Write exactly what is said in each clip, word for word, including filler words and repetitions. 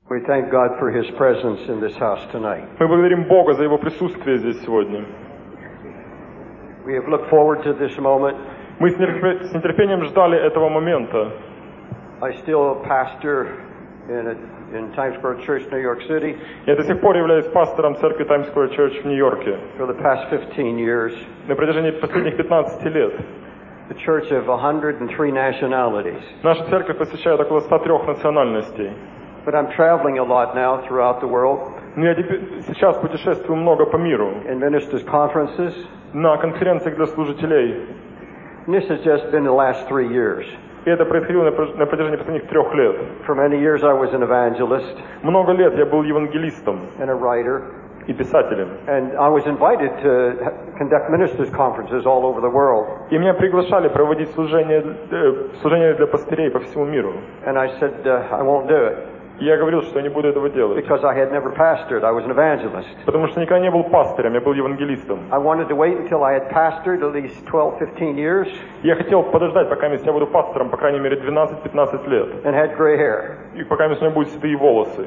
We thank God for His presence in this house tonight. Мы благодарим Бога за Его присутствие здесь сегодня. We have looked forward to this moment. Мы с нетерпением ждали этого момента. I still pastor in, a, in Times Square Church, New York City. Я до сих пор являюсь пастором церкви Times Square Church в Нью-Йорке. For the past fifteen years. На протяжении последних пятнадцати лет. The church of one hundred three nationalities. Наша церковь посещает около ста трёх национальностей. But I'm traveling a lot now throughout the world. Но я сейчас путешествую много по миру. In ministers' conferences. На конференциях для служителей. And this has just been the last three years. И это происходило на протяжении последних трех лет. For many years I was an evangelist. Много лет я был евангелистом. And a writer. И писателем. And I was invited to conduct ministers' conferences all over the world. И меня приглашали проводить служения, служения для пастырей по всему миру. And I said, uh, I won't do it. Я говорил, что я не буду этого делать. Because I had never pastored, I was an evangelist. Потому что никогда не был пастырем, я был евангелистом. I wanted to wait until I had pastored at least twelve, fifteen years. Я хотел подождать, пока я буду пастором, по крайней мере, двенадцать-пятнадцать лет. And had gray hair. И пока у меня будут седые волосы.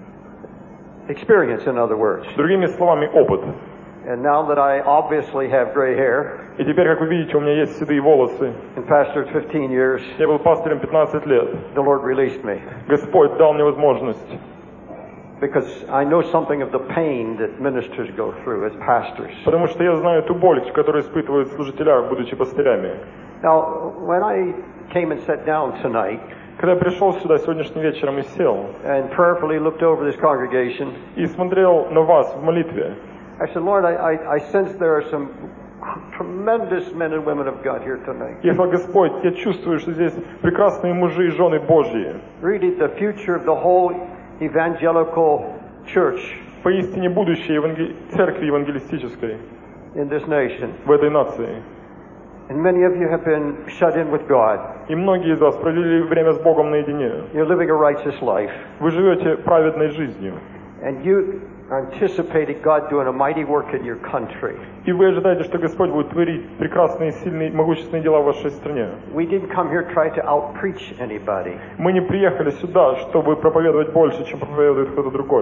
Experience, in other words. Другими словами, опыт. And now that I obviously have gray hair. И теперь, как вы видите, у меня есть седые волосы. And pastored fifteen years. Я был пастором пятнадцать лет. The Lord released me. Господь дал мне возможность. Because I know something of the pain that ministers go through as pastors. Потому что я знаю ту боль, которую испытывают служители, будучи пастырями. Now, when I came and sat down tonight. Когда я пришел сюда сегодняшним вечером и сел. And prayerfully looked over this congregation. И смотрел на вас в молитве. I said, Lord, I, I, I sense there are some tremendous men and women of God here tonight. Я сказал, Господь, я чувствую, что здесь прекрасные мужи и жены Божьи. Really, the future of the whole evangelical church. Поистине будущее евангел... церкви евангелистической. In this nation. В этой нации. And many of you have been shut in with God. И многие из вас провели время с Богом наедине. You're living a righteous life. Вы живете праведной жизнью. And you anticipated God doing a mighty work in your country. И вы ожидаете, что Господь будет творить прекрасные, сильные, могущественные дела в вашей стране. We didn't come here try to outpreach anybody. Мы не приехали сюда, чтобы проповедовать больше, чем проповедует кто-то другой.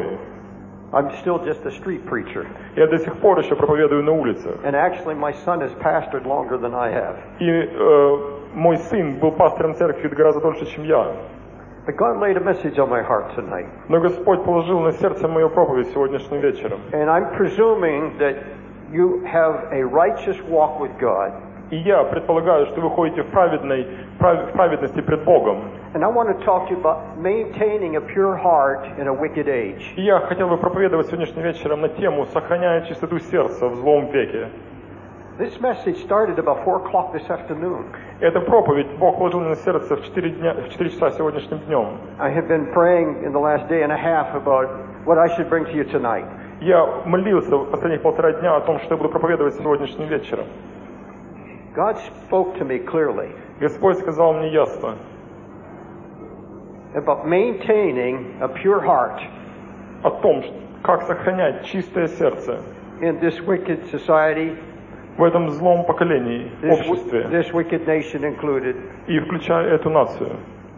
I'm still just a street preacher. Я до сих пор еще проповедую на улицах. And actually, my son has pastored longer than I have. И э, мой сын был пастором церкви гораздо дольше, чем я. But God laid a message on my heart tonight. Но Господь положил на сердце мою проповедь сегодняшним вечером. And I'm presuming that you have a righteous walk with God. И я предполагаю, что вы ходите в праведной, в праведности пред Богом. And I want to talk to you about maintaining a pure heart in a wicked age. И я хотел бы проповедовать сегодняшним вечером на тему «Сохраняя чистоту сердца в злом веке». This message started about four o'clock this afternoon. Эта проповедь Бог положил на сердце в четыре дня, в четыре часа сегодняшним днем. I have been praying in the last day and a half about what I should bring to you tonight. Я молился в последних полтора дня о том, что я буду проповедовать сегодняшним вечером. God spoke to me clearly. Господь сказал мне ясно. About maintaining a pure heart. О том, как сохранять чистое сердце. In this wicked society. В этом злом поколении, this, обществе. This wicked nation included. И включая эту нацию.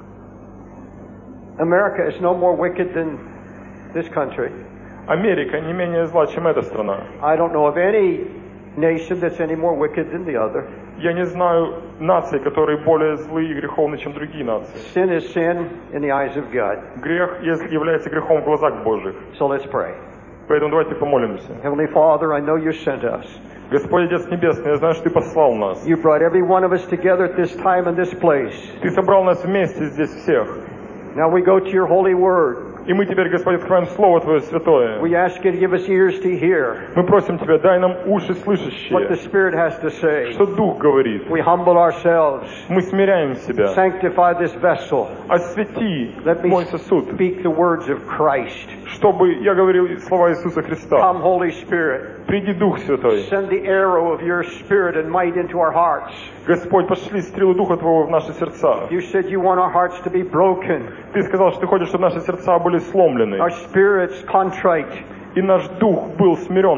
America is no more wicked than this country. Америка не менее зла, чем эта страна. I don't know of any nation that's any more wicked than the other. Я не знаю наций, которые более злые и греховны, чем другие нации. Sin is sin in the eyes of God. Грех является грехом в глазах Божьих. So let's pray. Поэтому давайте помолимся. Heavenly Father, I know you sent us. Господь Отец Небесный, я знаю, что Ты послал нас. You brought every one of us together at this time and this place. Ты собрал нас вместе здесь всех. Now we go to your holy word. И мы теперь, Господь, откроем Слово Твое святое. We ask you to give us ears to hear. Мы просим Тебя, дай нам уши слышащие. What the Spirit has to say. Что Дух говорит. We humble ourselves. Мы смиряем себя. Sanctify this vessel. Освети Let me мой сосуд. Speak the words of Christ. Чтобы я говорил слова Иисуса Христа. Come, Holy Spirit. Приди, Дух Святой. Send the arrow of your Spirit and might into our hearts. Господь, пошли стрелу Духа Твоего в наши сердца. You said you want our hearts to be broken. Ты сказал, что Ты хочешь, чтобы наши сердца были сломлены. Our spirits contrite. И наш дух был смиренным.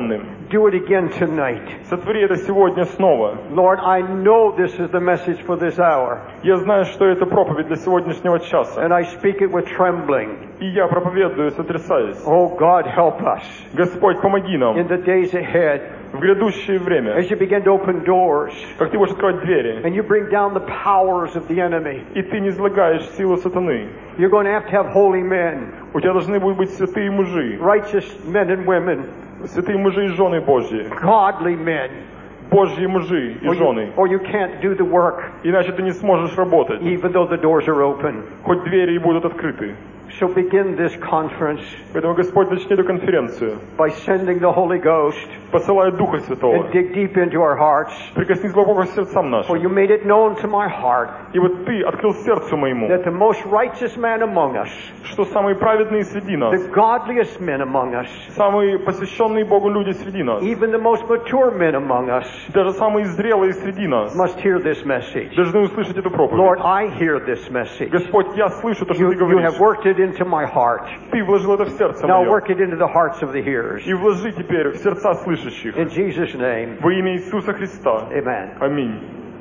Do it again tonight. Сотвори это сегодня снова. Lord, I know this is the message for this hour. Я знаю, что это проповедь для сегодняшнего часа. And I speak it with trembling. И я проповедую, сотрясаясь. Oh God, help us. Господь, помоги нам In the days ahead, в грядущее время, as you begin to open doors, как ты будешь открывать двери, and you bring down the powers of the enemy. и ты низлагаешь силу сатаны. You're going to have to have holy men, У тебя должны будут быть святые мужи, righteous men and women, святые мужи и жены Божьи, godly men, Божьи мужи и or жены. you, or you can't do the work Иначе ты не сможешь работать, even though the doors are open. хоть двери и будут открыты. So begin this conference Поэтому Господь начни эту конференцию, by sending the Holy Ghost посылая Духа Святого. and dig deep into our hearts. Прикоснись глубоко к сердцам For нашим. you made it known to my heart И вот ты открыл сердцу моему, that the most righteous man among us, что самые праведные среди нас, the godliest men among us, самые посвященные Богу люди среди нас, even the most mature men among us, даже самые зрелые среди нас, must hear this message. должны услышать эту Lord, проповедь. I hear this message. Господь, я слышу то, что You, ты you говоришь. have worked it into my heart. Ты вложил это в сердце Now мое. work it into the hearts of the hearers. И вложи теперь в сердца слышащих. In Jesus' name, Во имя Иисуса Христа. amen. Аминь.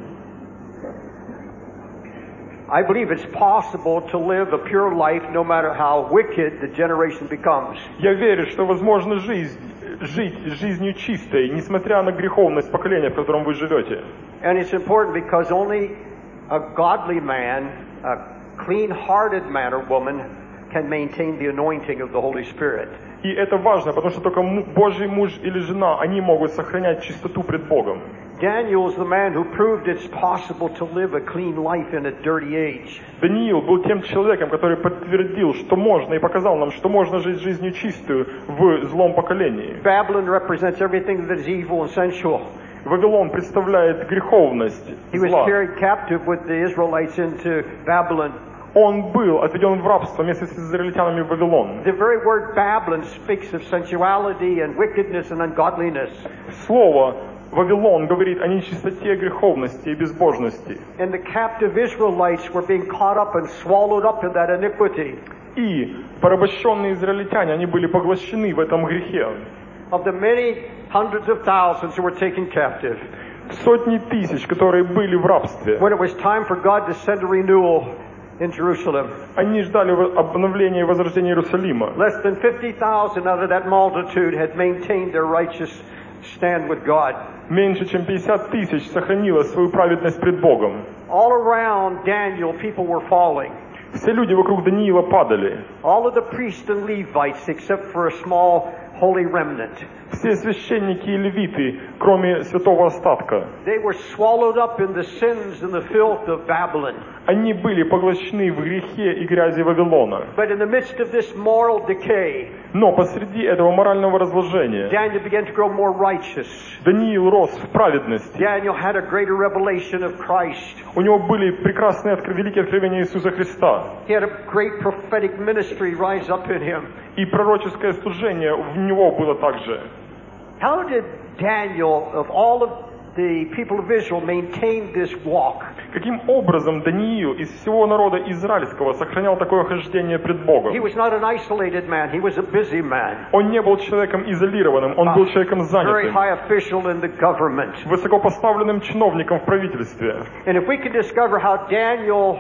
I believe it's possible to live a pure life no matter how wicked the generation becomes. Я верю, что возможно жизнь, жить жизнью чистой, несмотря на греховность поколения, в котором вы живете. And it's important because only a godly man, a clean-hearted man or woman, can maintain the anointing of the Holy Spirit. И это важно, потому что только Божий муж или жена, они могут сохранять чистоту пред Богом. Daniel is the man who proved it's possible to live a clean life in a dirty age. Даниил был тем человеком, который подтвердил, что можно, и показал нам, что можно жить жизнью чистую в злом поколении. Babylon represents everything that is evil and sensual. Вавилон представляет греховность, He was зла. carried captive with the Israelites into Babylon. Он был отведен в рабство вместе с израильтянами в Вавилон. The very word Babylon speaks of sensuality and wickedness and ungodliness. Слово Вавилон говорит о нечистоте, греховности и безбожности. And the captive Israelites were being caught up and swallowed up in that iniquity. И порабощенные израильтяне, они были поглощены в этом грехе. Of the many hundreds of thousands who were taken captive, Сотни тысяч, которые были в рабстве, when it was time for God to send a renewal in Jerusalem, они ждали обновления и возрождения Иерусалима. less than fifty thousand out of that multitude had maintained their righteous stand with God. Меньше чем пятьдесят тысяч сохранило свою праведность пред Богом. All around Daniel, people were falling. Все люди вокруг Даниила падали. All of the priests and Levites, except for a small holy remnant, Все священники и левиты, кроме святого остатка, they were swallowed up in the sins and the filth of Babylon. они были поглощены в грехе и грязи Вавилона. But in the midst of this moral decay, Но посреди этого морального разложения Daniel began to grow more righteous. Даниил рос в праведности. Daniel had a greater revelation of Christ. У него были прекрасные, откр- великие откровения Иисуса Христа. He had a great prophetic ministry rise up in him. И пророческое служение в него было также. How did Daniel, of all of the people of Israel, maintain this walk? Каким образом Даниил из всего народа израильского сохранял такое хождение пред Богом? He was not an isolated man. He was a busy man. Он не был человеком изолированным, он был человеком Very занятым, high official in the government. высокопоставленным чиновником в правительстве. And if we could discover how Daniel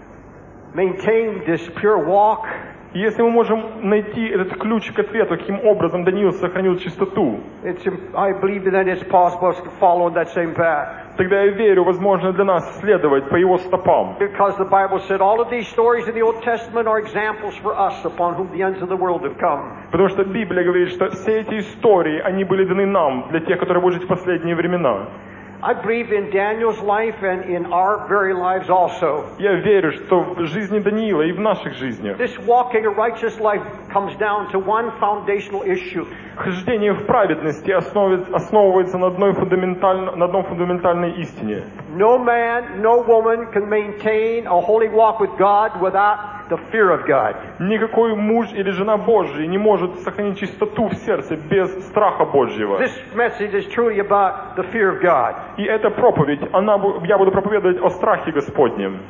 maintained this pure walk, И если мы можем найти этот ключ к ответу, каким образом Даниил сохранил чистоту, it's, I believe that it's possible to follow in that same path. тогда я верю, возможно для нас следовать по его стопам. Because the Bible said all of these stories in the Old Testament are examples for us upon whom the ends of the world have come. Потому что Библия говорит, что все эти истории, они были даны нам, для тех, которые будут жить в последние времена. I believe in Daniel's life and in our very lives also. Я верю, что в жизни Даниила и в наших жизнях This walking a righteous life comes down to one foundational issue. хождение в праведности основывается, основывается на, одной фундаменталь, на одном фундаментальной истине. No man, no woman can maintain a holy walk with God without the fear of God. Никакой муж или жена Божья не может сохранить чистоту в сердце без страха Божьего. This message is truly about the fear of God. И эта проповедь, она, я буду проповедовать о страхе Господнем.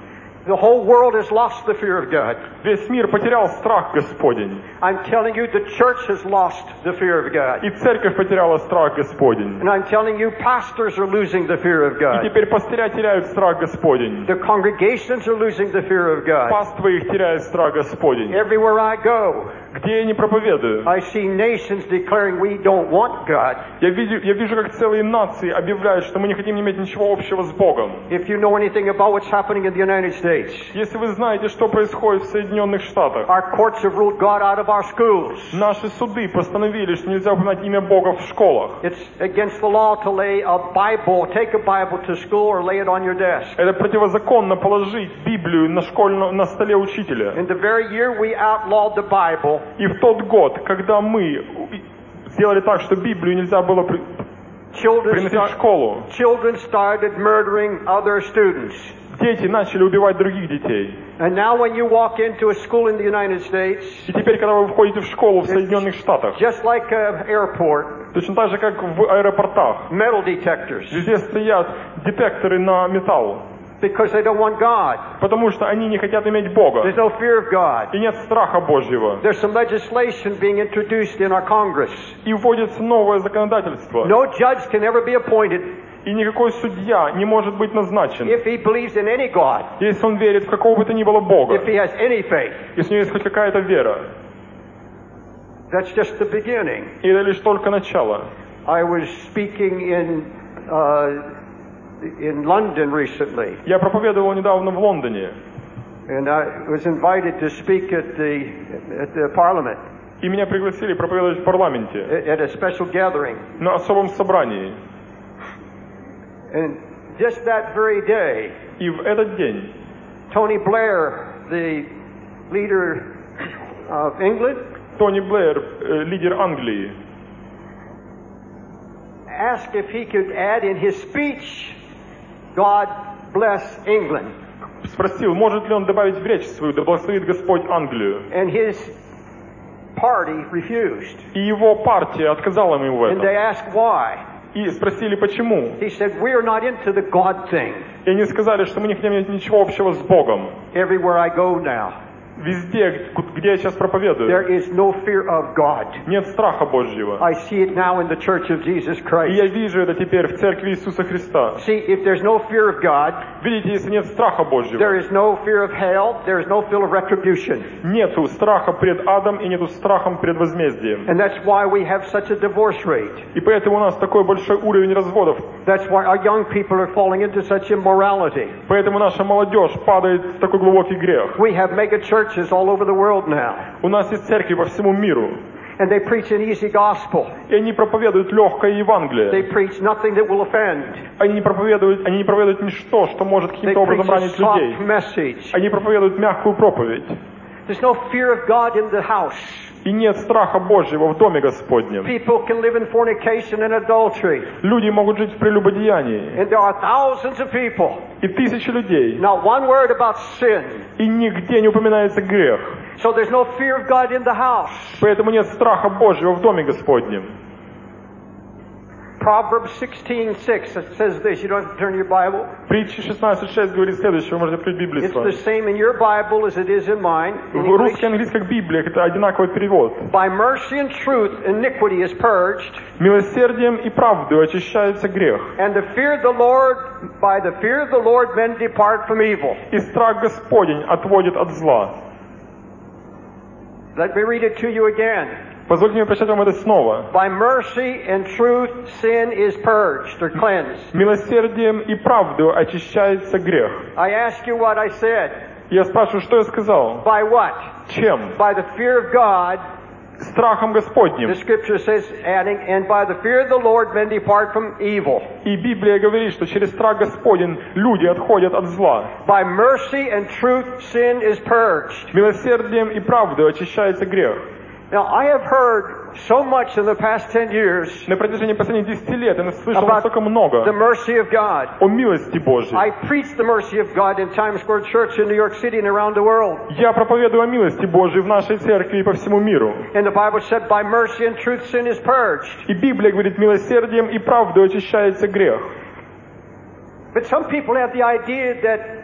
The whole world has lost the fear of God. Весь мир потерял страх Господень. I'm telling you, the church has lost the fear of God. И церковь потеряла страх Господень. And I'm telling you, pastors are losing the fear of И God. теперь пастыря теряют страх Господень. The congregations are losing the fear of God. Паства их теряют страх Господень. Everywhere I go, Где я не проповедую, I see nations declaring we don't want God. я вижу, я вижу, как целые нации объявляют, что мы не хотим иметь ничего общего с Богом. If you know anything about what's happening in the United States, Если вы знаете, что происходит в Соединенных Штатах, our courts have ruled God out of our schools. наши суды постановили, что нельзя упоминать имя Бога в школах. It's against the law to lay a Bible, take a Bible to school or lay it on your desk. Это противозаконно положить Библию на школьном, на столе учителя. In the very year we outlawed the Bible, И в тот год, когда мы сделали так, что Библию нельзя было при- children, приносить в start, школу, children started murdering other students. дети начали убивать других детей. And now when you walk into a school in the United States, И теперь, когда вы входите в школу в Соединенных Штатах, just like an airport, точно так же, как в аэропортах, metal detectors, везде стоят детекторы на металл, because they don't want God. потому что они не хотят иметь Бога. There's no fear of God. И нет страха Божьего. There's some legislation being introduced in our Congress. И вводится новое законодательство. No judge can ever be appointed И никакой судья не может быть назначен, if he believes in any God, если он верит в какого бы то ни было Бога, if he has any faith. если у него есть хоть какая-то вера. That's just the beginning. И это лишь только начало. I was speaking in uh, in London recently, Я проповедовал недавно в Лондоне, and I was invited to speak at the at the Parliament и меня пригласили проповедовать в парламенте at a special gathering. на особом собрании. And just that very day, И в этот день Tony Blair, the leader of England, Тони Блэр, э, лидер Англии, asked if he could add in his speech, God bless England. спросил, может ли он добавить в речь свою, да благословит Господь Англию. And his party refused. И его партия отказала ему в And they этом. asked why. И спросили, почему. He said, we are not into the God thing. И они сказали, что мы не хотим иметь ничего общего с Богом. Everywhere I go now, Везде, где я сейчас there проповедую, is no fear of God. нет страха Божьего. I see it now in the Church of Jesus И Christ. я вижу это теперь в церкви Иисуса Христа. See, if there's no fear of God, Видите, если нет страха there Божьего, is no fear of hell, there is no fear of retribution. нету страха пред адом и нету страхом пред возмездием. And that's why we have such a divorce rate. И поэтому у нас такой большой уровень разводов. That's why our young people are falling into such immorality. Поэтому наша молодежь падает в такой глубокий грех. We have mega churches all over the world now. У нас есть церкви по всему миру. And they preach an easy gospel. И они проповедуют легкое They Евангелие. preach nothing that will offend. Они не проповедуют, они не проповедуют ничто, что может They каким-то preach образом a ранить людей. soft message. Они проповедуют мягкую проповедь. There's no fear of God in the house. И нет страха Божьего в Доме Господнем. People can live in fornication and adultery. Люди могут жить в прелюбодеянии. And there are thousands of people. И тысячи людей. Not one word about sin. И нигде не упоминается грех. So there's no fear of God in the house. Поэтому нет страха Божьего в Доме Господнем. Proverbs sixteen six says this. You don't have to turn your Bible. Притча шестнадцать шесть говорит следующее. Вы можете открыть Библию It's свою. the same in your Bible as it is in mine. In В English. русской и английской Библиях это одинаковый перевод. By mercy and truth, iniquity is purged, Милосердием и правдой очищается грех. and the fear of the Lord, by the fear of the Lord, men depart from evil. И страх Господень отводит от зла. Let me read it to you again. Позвольте мне прочитать вам это снова. By mercy and truth, sin is purged or cleansed. Милосердием и правдой очищается грех. I ask you what I said. Я спрашиваю, что я сказал? By what? Чем? By the fear of God, Страхом Господним. the scripture says, adding, and by the fear of the Lord, men depart from evil. И Библия говорит, что через страх Господень люди отходят от зла. By mercy and truth, sin is purged. Милосердием и правдой очищается грех. Now, I have heard so much in the past ten years На протяжении последних десяти лет я слышал about настолько the много mercy of God. о милости Божьей. I preach the mercy of God in Times Square Church in New York City and around the world. Я проповедую о милости Божьей в нашей церкви и по всему миру. And the Bible said, by mercy and truth, sin is purged. И Библия говорит, милосердием и правдой очищается грех. But some people have the idea that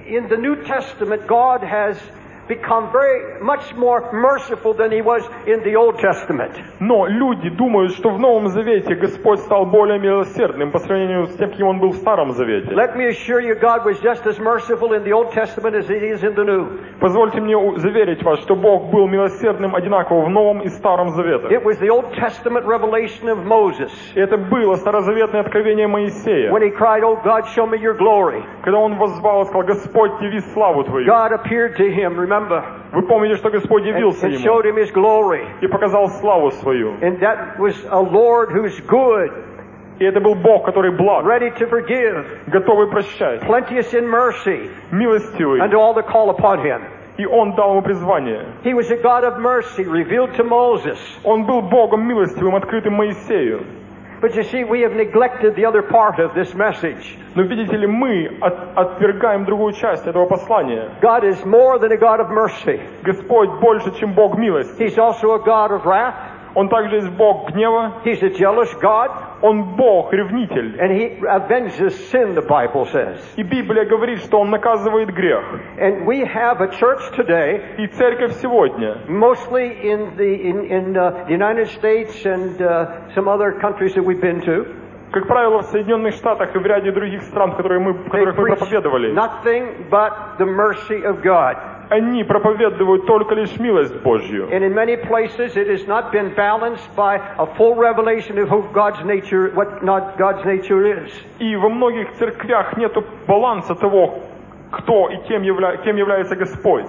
in the New Testament, God has become very much more merciful than he was in the Old Testament. Но люди думают, что в Новом Завете Господь стал более милосердным по сравнению с тем, каким Он был в Старом Завете. Let me assure you, God was just as merciful in the Old Testament as he is in the New. Позвольте мне заверить вас, что Бог был милосердным одинаково в Новом и Старом Заветах. It was the Old Testament revelation of Moses. Это было старозаветное откровение Моисея. When he cried, "Oh God, show me your glory." Когда он воззвал и сказал: Господь, яви славу Твою. God appeared to him, remember? Вы помните, что Господь явился and, and ему showed him his glory. И показал славу свою. And that was a Lord who's good. И это был Бог, который благ, ready to forgive, готовый прощать, plenteous in mercy, милостивый, unto all that call upon him. И Он дал ему призвание. He was a God of mercy, revealed to Moses. Он был Богом милостивым, открытым Моисею. But you see, we have neglected the other part of this message. Но видите ли, мы от, отвергаем другую часть этого послания. God is more than a God of mercy. Господь больше, чем Бог милости. He's also a God of wrath. Он также есть Бог гнева. He's a jealous God. Он Бог ревнитель. And he avenges sin, the Bible says. И Библия говорит, что Он наказывает грех. And we have a church today, и церковь сегодня, mostly in the in, in uh, the United States and uh, some other countries that we've been to. Как правило, в Соединенных Штатах и в ряде других стран, в которых мы, в которых мы проповедовали, nothing but the mercy of God. Они проповедуют только лишь милость Божью. And in many places it has not been balanced by a full revelation of who God's nature, what not God's nature is. И во многих церквях нету баланса того, кто и кем, явля, кем является Господь.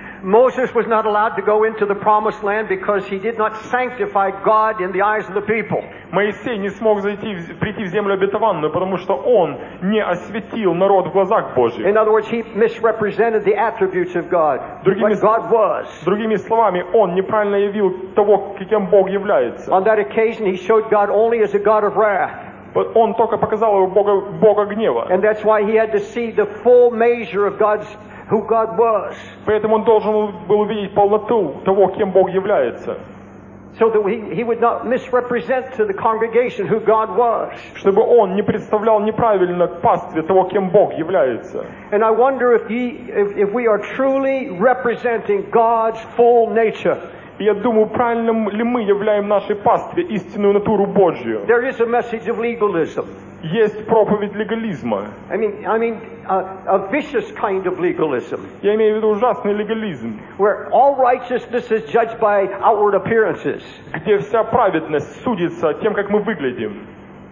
Moses was not allowed to go into the promised land because he did not sanctify God in the eyes of the people. Моисей не смог зайти, прийти в землю обетованную, потому что он не осветил народ в глазах Божьих. In other words, he misrepresented the attributes of God, другими, what God was. Другими словами, он неправильно явил того, кем Бог является. On that occasion, he showed God only as a God of wrath. Он только показал его Бога, Бога гнева. And that's why he had to see the full measure of God's who God was. Поэтому он должен был увидеть полноту того, кем Бог является. So that he, he would not misrepresent to the congregation who God was. Чтобы он не представлял неправильно пастве того, кем Бог является. And I wonder if, ye, if, if we are truly representing God's full nature. И я думаю, правильно ли мы являем нашей пастве истинную натуру Божью. There is a message of legalism. Есть проповедь легализма. I mean, I mean, uh, a vicious kind of legalism. Я имею в виду ужасный легализм. Where all righteousness is judged by outward appearances. Где вся праведность судится тем, как мы выглядим.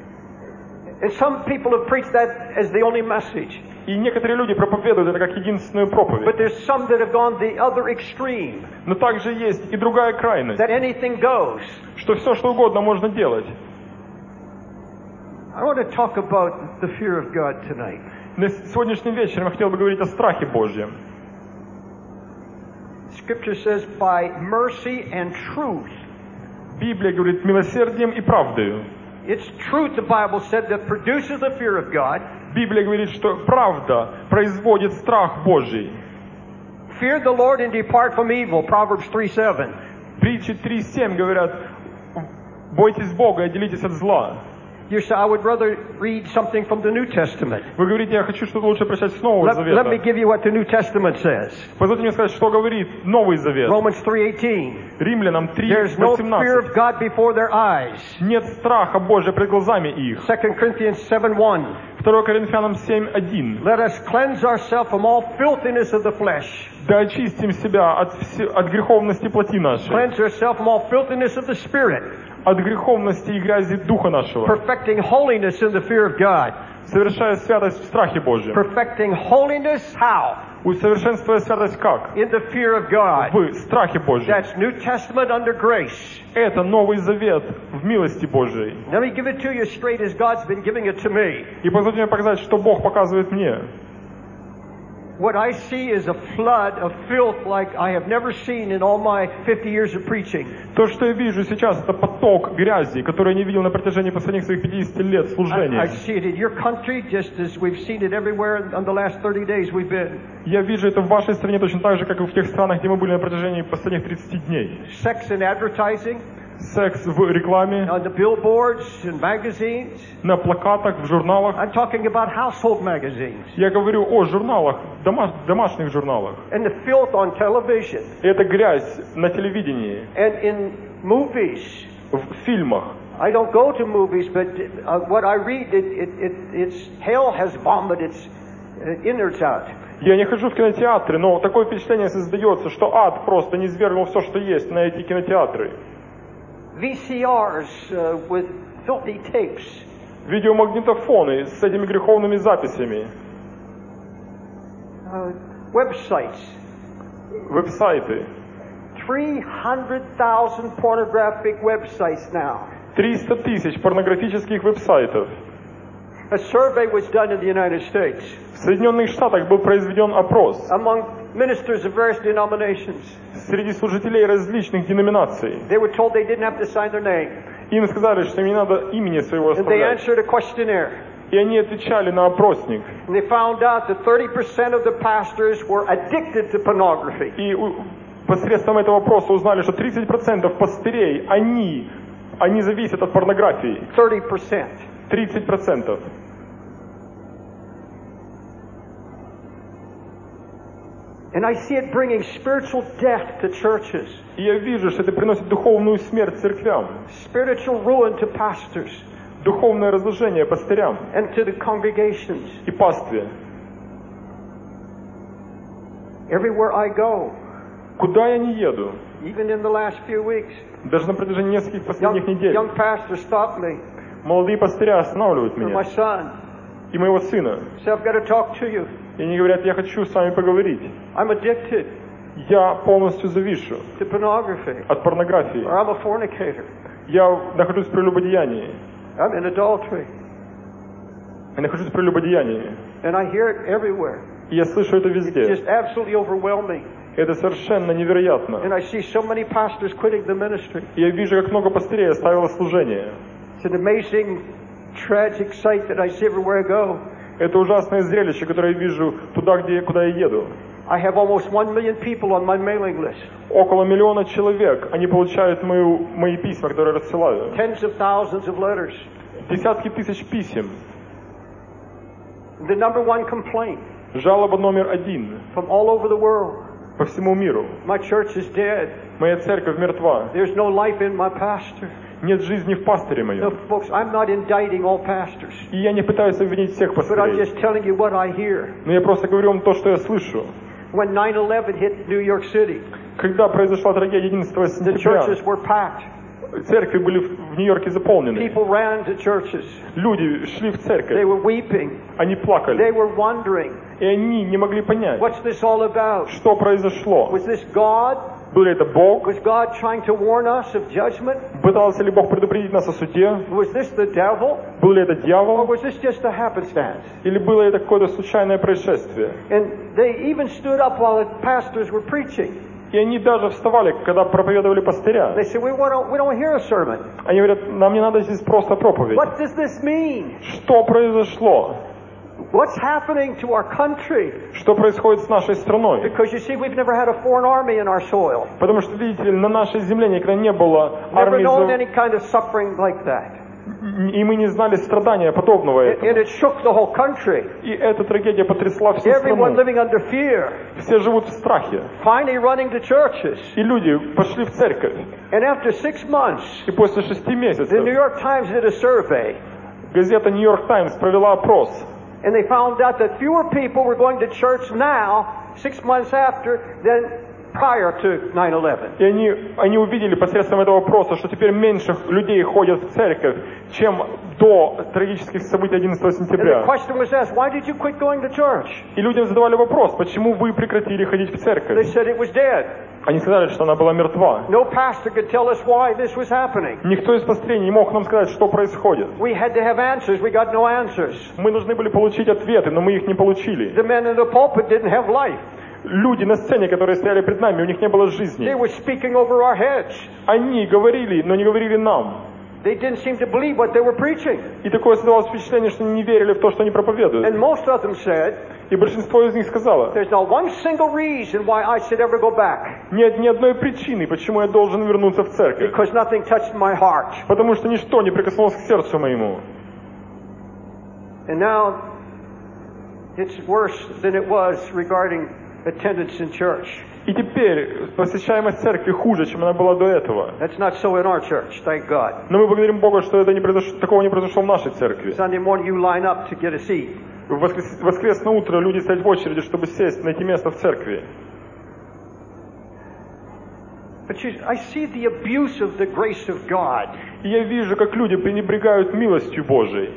And some people have preached that as the only message. И некоторые люди проповедуют это как единственную проповедь. But there's some that have gone the other extreme. Но также есть и другая крайность. That anything goes. Что все, что угодно можно делать. I want to talk about the fear of God tonight. На сегодняшнем вечером я хотел бы говорить о страхе Божьем. Scripture says, by mercy and truth. Библия говорит милосердием и правдою. It's truth, the Bible said, that produces the fear of God. Библия говорит, что правда производит страх Божий. Fear the Lord and depart from evil. Proverbs three seven. Притчи три семь говорят: бойтесь Бога и отделитесь от зла. You say, I would rather read something from the New Testament. Вы говорите, я хочу что-то лучше прочитать с Нового let, Завета. let me give you what the New Testament says. Позвольте мне сказать, что говорит Новый Завет. Romans three eighteen. Римлянам три There's no fear восемнадцать. of God before their eyes. Нет страха Божия пред глазами их. Second Corinthians seven one. второе Коринфянам семь один. Let us cleanse ourselves from all filthiness of the flesh. Да очистим себя от, от греховности плоти нашей. Cleanse ourselves from all filthiness of the spirit. От греховности и грязи духа нашего. Perfecting holiness in the fear of God. Совершая святость в страхе Божьем. Perfecting holiness how? Усовершенствуя святость как? In the fear of God. В страхе Божьем. That's New Testament under grace. Это Новый Завет в милости Божьей. Let me give it to you straight as God's been giving it to me. И позвольте мне показать, что Бог показывает мне. What I see is a flood of filth like I have never seen in all my fifty years of preaching. То, что я вижу сейчас, это поток грязи, который я не видел на протяжении последних своих пятидесяти лет служения. I, I see it in your country just as we've seen it everywhere on the last thirty days we've been. Я вижу это в вашей стране точно так же, как и в тех странах, где мы были на протяжении последних тридцати дней. Sex and advertising. Секс в рекламе, on the billboards and magazines. на плакатах, в журналах. I'm talking about household magazines. Я говорю о журналах, дома, домашних журналах. And the filth on television. И это грязь на телевидении, And in movies. в фильмах. I don't go to movies, but uh, what I read, it, it, it, it's hell has vomited its uh, innards out. Я не хожу в кинотеатры, но такое впечатление создается, что ад просто низвергнул все, что есть на эти кинотеатры. V C Rs uh, with filthy tapes. Видеомагнитофоны с этими греховными записями. Uh, websites. Веб-сайты. three hundred thousand pornographic websites now. триста тысяч порнографических веб-сайтов. A survey was done in the United States. В Соединенных Штатах был произведен опрос Among ministers of various denominations. среди служителей различных деноминаций. They were told they didn't have to sign their name. Им сказали, что им не надо имени своего And they оставлять. answered a questionnaire. И они отвечали на опросник. And they found out that thirty percent of the pastors were addicted to pornography. И посредством этого опроса узнали, что тридцать процентов пастырей, они, они зависят от порнографии. thirty percent. тридцать процентов. And I see it bringing spiritual death to churches. И я вижу, что это приносит духовную смерть церквям, Spiritual ruin to pastors. духовное разложение пастырям And to the congregations. и пастве. Everywhere I go. Куда я не еду, Even in the last few weeks. даже на протяжении нескольких Young, последних недель, young pastors stopped me. молодые пастыря останавливают Or my меня son. и моего сына. Say, I've got to talk to you. И они говорят, я хочу с вами поговорить. I'm addicted Я полностью завишу to pornography. от порнографии. Or I'm a fornicator. Я нахожусь в прелюбодеянии. I'm in adultery. Я нахожусь в прелюбодеянии. And I hear it everywhere. И я слышу это It's везде. just absolutely overwhelming. Это совершенно невероятно. And I see so many pastors quitting the ministry. И я вижу, как много пастырей оставило служение. It's an amazing, tragic sight that I see everywhere I go. Это ужасное зрелище, которое я вижу туда, где, куда я еду. I have almost one million people on my mailing list. Около миллиона человек, они получают мою, мои письма, которые я рассылаю. Tens of thousands of letters. Десятки тысяч писем. The number one complaint Жалоба номер один from all over the world. по всему миру. My church is dead. Моя церковь мертва. There's no life in my pastor. Нет жизни в пастыре No, моем. folks, I'm not indicting all pastors. И я не пытаюсь обвинить всех But I'm пастырей. just telling you what I hear. Но я просто говорю вам то, что я слышу. When nine eleven hit New York City, Когда произошла трагедия одиннадцатого the сентября, churches were packed. церкви были в Нью-Йорке заполнены. People ran to churches. Люди шли в They церковь, were weeping. они They плакали. were wondering, И они не могли понять, what's this all about? что произошло. Was this God? Был ли это Бог? Was God trying to warn us of judgment? Пытался ли Бог предупредить нас о суде? Was this the devil? Был ли это Or дьявол? was this just a happenstance? Или было это какое-то случайное происшествие? And they even stood up while the pastors were preaching. И они даже вставали, когда проповедовали пастыря. They said, we, want we don't hear a sermon. Они говорят, нам не надо здесь просто проповедь. What does this mean? Что произошло? What's happening to our country? Что происходит с нашей страной? Because you see, we've never had a foreign army in our soil. Потому что, видите ли, на нашей земле никогда не было Never армии, known за- any kind of suffering like that. и мы не знали страдания подобного And этому. it shook the whole country. И эта трагедия потрясла всю Everyone страну. living under fear. Все живут в страхе. Finally running to churches. И люди пошли в церковь. And after six months, И после шести the New месяцев York Times did a survey. газета «Нью-Йорк Таймс» провела опрос. And they found out that fewer people were going to church now, six months after, than prior to nine eleven. И они, они увидели посредством этого опроса, что теперь меньше людей ходят в церковь, чем до трагических событий одиннадцатого And the сентября. question was asked, why did you quit going to church? И людям задавали вопрос, почему вы прекратили ходить в They церковь? said it was dead. Они сказали, что она была мертва. No pastor could tell us why this was happening. Никто из пастырей не мог нам сказать, что происходит. We had to have answers. We got no answers. Мы должны были получить ответы, но мы их не получили. The men in the pulpit didn't have life. Люди на сцене, которые стояли пред нами, у них не было They жизни. were speaking over our heads. Они говорили, но не говорили нам. They didn't seem to believe what they were preaching. И такое создавалось впечатление, что они не верили в то, что они проповедуют. And most of them said, И большинство из них сказало, there's not one single reason why I should ever go back. нет ни одной причины, почему я должен вернуться в церковь. Because nothing touched my heart. Потому что ничто не прикоснулось к сердцу моему. And now it's worse than it was regarding attendance in church. И теперь посещаемость церкви хуже, чем она была до этого. That's not so in our church, thank God. Но мы благодарим Бога, что это не произошло, такого не произошло в нашей церкви. Sunday morning you line up to get a seat. В воскрес, воскресное утро люди стоят в очереди, чтобы сесть, найти место в церкви. But you, I see the abuse of the grace of God. И я вижу, как люди пренебрегают милостью Божией.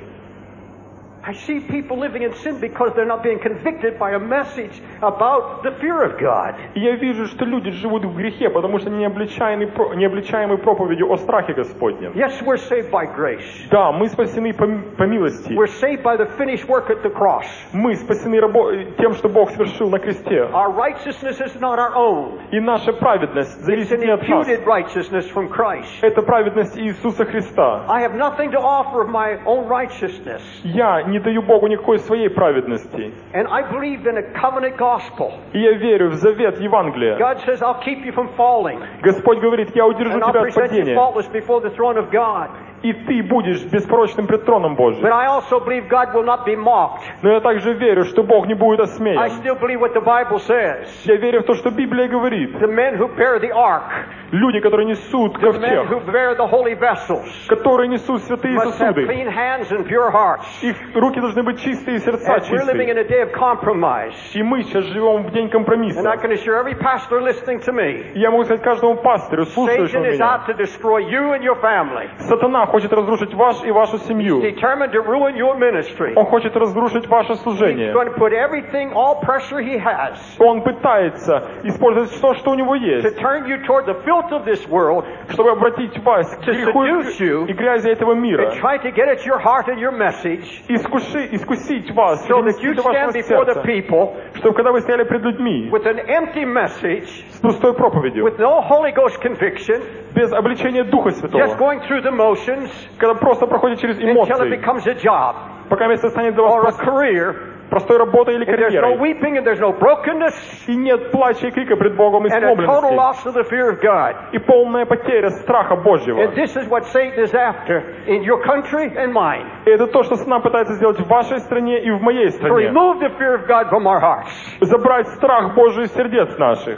I see people living in sin because they're not being convicted by a message about the fear of God. И я вижу, что люди живут в грехе, потому что не обличаемы, не обличаемы проповедью о страхе Господнем. Yes, we're saved by grace. Да, мы спасены по, по милости. We're saved by the finished work at the cross. Мы спасены рабо- тем, что Бог совершил на кресте. Our righteousness is not our own. И наша праведность It's зависит an не от нас. imputed righteousness from Christ. Это праведность Иисуса Христа. I have nothing to offer of my own righteousness. Я не даю Богу никакой своей праведности. And I believe in a covenant gospel. И я верю в завет Евангелия. God says, I'll keep you from falling. Господь говорит, я удержу And I'll тебя от present you падения. faultless before the throne of God. И ты будешь беспорочным пред троном Божьим. But I also believe God will not be mocked. Но я также верю, что Бог не будет I осмеян. still believe what the Bible says. Я верю в то, что Библия говорит. The men who bear the ark, Люди, которые несут the men ковчег, who bear the holy vessels, которые несут святые must have сосуды, clean hands and pure hearts. их руки должны быть чистые, сердца As we're living in чистые. a day of compromise, И мы сейчас живем в день компромисса. and I can assure every pastor listening to me, И я могу сказать каждому пастору, слушающему Satan is меня, out to destroy you and your family. сатана хочет разрушить ваш и вашу семью. Determined to ruin your ministry. Он хочет разрушить ваше He's служение. going to put everything, all pressure he has, Он пытается использовать все, что у него to есть, turn you toward the filth of this world чтобы обратить вас к To греху seduce you и грязи этого мира. and try to get at your heart and your message Искуши, искусить вас, so that донести you до вашего stand before the сердца, people чтобы когда вы стояли пред людьми with an empty message, с пустой проповедью, with no Holy Ghost conviction, без обличения Духа just Святого, going through the motions когда просто проходите через until it эмоции, becomes a job пока место станет для or a вас career, простой работой или and there's no карьерой, weeping and there's no brokenness, и нет плача и крика пред Богом и and a total сломленности, loss of the fear of God. и полная потеря страха Божьего. And this is what Satan is after in your country and mine. И это то, что сатана пытается сделать в вашей стране и в моей To стране. remove the fear of God from our hearts. Забрать страх Божий из сердец наших.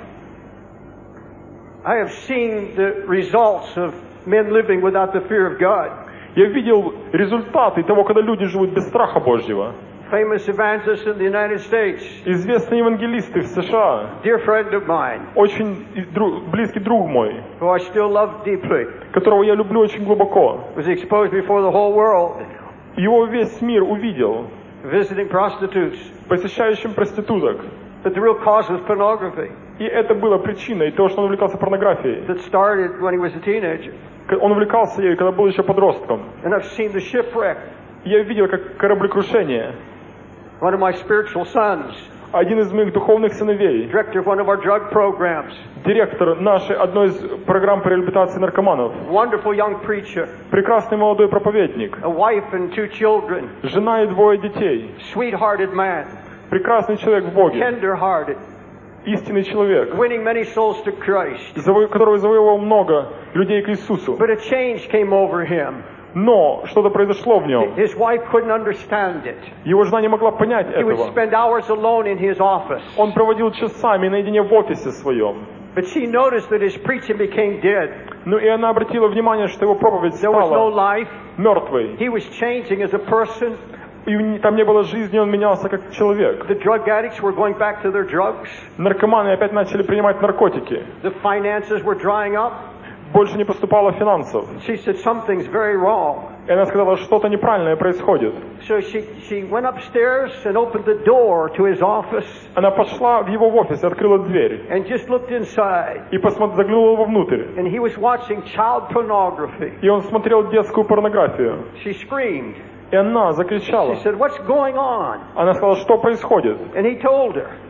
I have seen the results of men living without the fear of God. Я видел результаты того, когда люди живут без страха Божьего. Famous evangelist in the United States, Известные евангелисты в США, dear friend of mine, очень дру- близкий друг мой, who I still love deeply, которого я люблю очень глубоко. was exposed before the whole world, Его весь мир увидел, visiting prostitutes. посещающим проституток. But the real cause was pornography И это было причиной того, что он увлекался порнографией. that started when he was a teenager. Он увлекался ею, когда был еще подростком. And I've seen the shipwreck. Я видел, как кораблекрушение. One of my spiritual sons, Один из моих духовных сыновей, director of one of our drug programs, директор нашей одной из программ по реабилитации наркоманов, wonderful young preacher, прекрасный молодой проповедник, a wife and two children, жена и двое детей, sweet-hearted man, прекрасный человек в Боге, tender-hearted, истинный человек, winning many souls to Christ. заво- который завоевал много людей к Иисусу. But a change came over him. Но что-то произошло в нем. His wife couldn't understand it. Его жена не могла понять He would этого. spend hours alone in his office. Он проводил часами наедине в офисе своем. But she noticed that his preaching became dead. Ну и она обратила внимание, что его проповедь There was no стала life. мертвой. He was changing as a person. И у не- там не было жизни, он менялся как человек. The drug addicts were going back to their drugs. Наркоманы опять начали принимать наркотики. The finances were drying up. Больше не поступало финансов. She said, something's very wrong. И она сказала, что-то неправильное происходит. So she, she went upstairs and opened the door to his office Она пошла в его офис и открыла дверь. and just looked inside. И посмотр- заглянула вовнутрь. And he was watching child pornography. И он смотрел детскую порнографию. She screamed. И она She закричала. said, what's going on? Она сказала, что происходит. And he told her.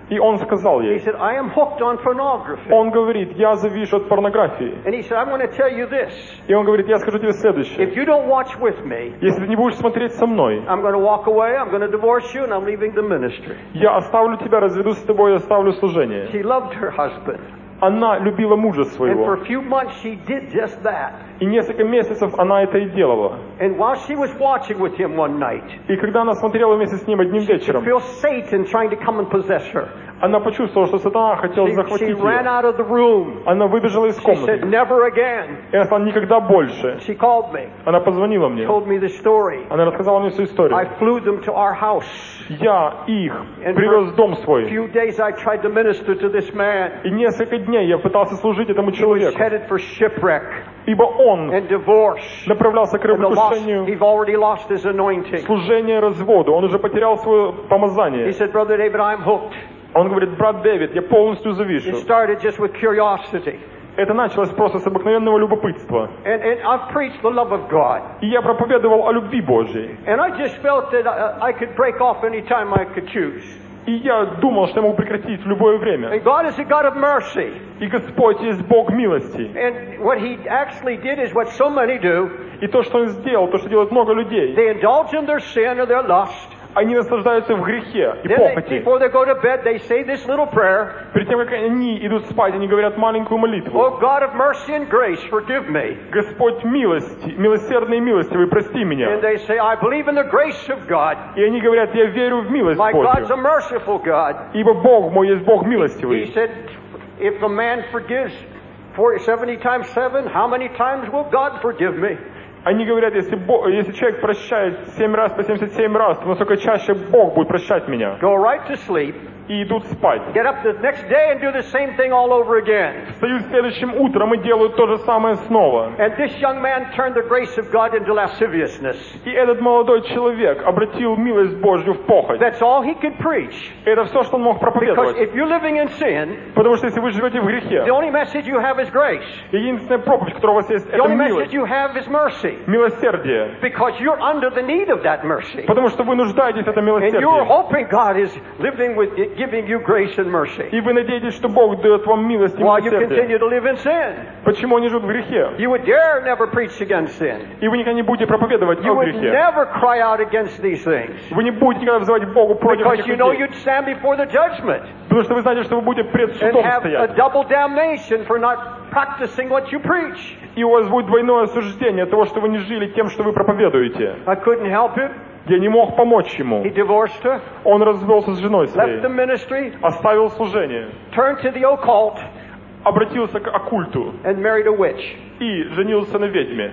И он сказал He ей, said, I am hooked on pornography. он говорит, я завишу от порнографии. And he said, I'm going to tell you this. И он говорит, я скажу тебе следующее. If you don't watch with me, Если ты не будешь смотреть со мной, I'm going to walk away, I'm going to divorce you, and I'm leaving the ministry. я оставлю тебя, разведусь с тобой и оставлю служение. She loved her husband. Она любила мужа And for своего. a few months she did just that. И несколько месяцев она это и делала. And while she was watching with him one night, И когда она смотрела вместе с ним одним she could вечером, feel Satan trying to come and possess her. она почувствовала, что сатана хотел She, she захватить ran ее. out of the room. Она выбежала из She said, комнаты. never again. И она сказала, никогда больше. She called me, Она позвонила мне. told me the story. Она рассказала мне всю I историю. flew them to our house. Я их And привез в дом for a свой. few days I tried to minister to this man. И несколько дней я пытался служить этому He was человеку. headed for shipwreck Ибо он and divorce. направлялся к And the loss, кораблекрушению, he've already lost his anointing. служение разводу. Он уже потерял свое He помазание. said, Brother David, I'm hooked. Он говорит, брат Дэвид, я полностью It завишу. started just with curiosity. Это началось просто с обыкновенного любопытства. And, and I've preached the love of God. И я проповедовал о любви Божьей. And I just felt that I, I could break off any time I could choose. И я думал, что я могу прекратить в любое время. And God is a God of mercy. И Господь есть Бог милости. And what He actually did is what so many do. И то, что Он сделал, то, что делает много людей, They indulge in their sin or their lust. они наслаждаются в грехе и Then they, похоти. before they go to bed, they say this little prayer. Перед тем, как они идут спать, они говорят маленькую молитву. Oh God of mercy and grace, forgive me. Господь милости, милосердный и милостивый, прости And меня. they say, I believe in the grace of God. И они говорят, я верю в милость My God's a Божью. merciful God. Ибо Бог мой есть Бог He милостивый. said, if a man forgives for seventy times seven, how many times will God forgive me? Они говорят, если, Бог, если человек прощает семь раз по семьдесят семь раз, то насколько чаще Бог будет прощать меня. Go right to sleep, И идут спать. get up the next day and do the same thing all over again. Встают следующим утром и делают то же самое снова. And this young man turned the grace of God into lasciviousness. И этот молодой человек обратил милость Божью в похоть. That's all he could preach. Это все, что он мог Because проповедовать. if you're living in sin, Потому что если вы живете в the грехе, only message you have is grace. единственная проповедь, которая у вас есть, The это only message милость, you have is mercy. милосердие. Because you're under the need of that mercy. Потому что вы нуждаетесь в этом And you're милосердии. hoping God is living with, giving you grace and mercy. И вы надеетесь, что Бог дает вам милость и While you милосердие. continue to live in sin. Почему они живут в грехе? You would dare never preach against sin. И вы никогда не будете проповедовать You о would грехе. never cry out against these things. Вы не будете никогда взывать Богу против Because этих you know людей. you'd stand before the judgment Потому что вы знаете, что вы будете пред and судом have a стоять. double damnation for not practicing what you preach. И у вас будет двойное осуждение от того, что вы не жили тем, что вы проповедуете. I couldn't help it. Я не мог помочь ему. He divorced her, Он развелся с женой left the своей, ministry, оставил служение, turned to the occult, обратился к оккульту and married a witch. и женился на ведьме.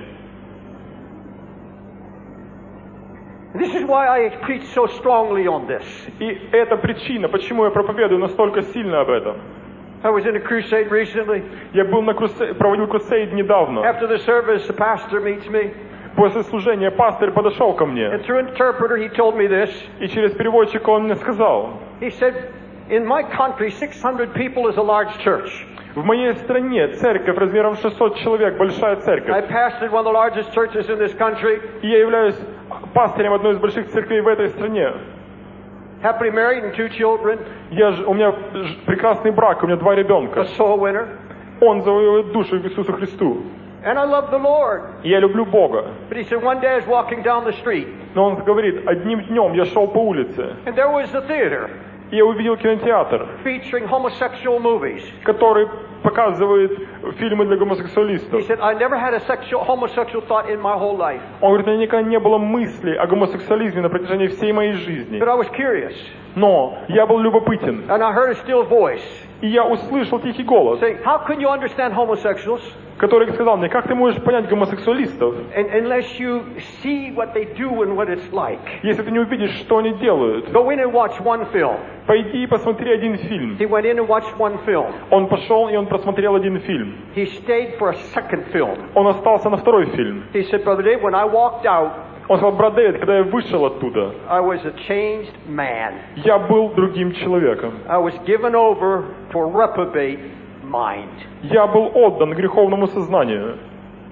This is why I preach so strongly on this. И это причина, почему я проповедую настолько сильно об этом. I was in a crusade recently. Я был на крусе... проводил крусейд недавно. After the service, the pastor meets me, После служения пастырь подошел ко мне, and through an interpreter, he told me this. и через переводчика он мне сказал: He said, in my country, six hundred people is a large church. в моей стране церковь размером шестьсот человек, большая I церковь. pastored one of the largest churches in this country, И я являюсь пастырем одной из больших церквей в этой стране. happily married and two children, Я, ж- у меня ж- прекрасный брак, у меня два a ребенка. soul winner. Он завоевывает душу к Иисусу Христу. And I love the Lord. И я люблю Бога. But he said, one day I was walking down the street, Но он говорит, одним днем я шел по улице, and there was a theater и я увидел кинотеатр, featuring homosexual movies. который показывает фильмы для гомосексуалистов. He said, I never had a sexual, homosexual thought in my whole life. Он говорит, у меня никогда не было мысли о гомосексуализме на протяжении всей моей жизни. But I was curious. Но я был любопытен. And I heard a still voice И я услышал тихий голос, saying, how can you understand homosexuals который сказал мне, как ты можешь понять гомосексуалистов, and, unless you see what they do and what it's like? если ты не увидишь, что они делают? Go in and watch one film. Пойди и посмотри один фильм. He went in and watched one film. Он пошел и он просмотрел один фильм. He stayed for a second film. Он остался на второй фильм. He said, Brother Dave, when I walked out, Он сказал, брат Дэвид, когда я вышел оттуда, I was a changed man. я был другим человеком. I was given over to a reprobate mind. Я был отдан греховному сознанию.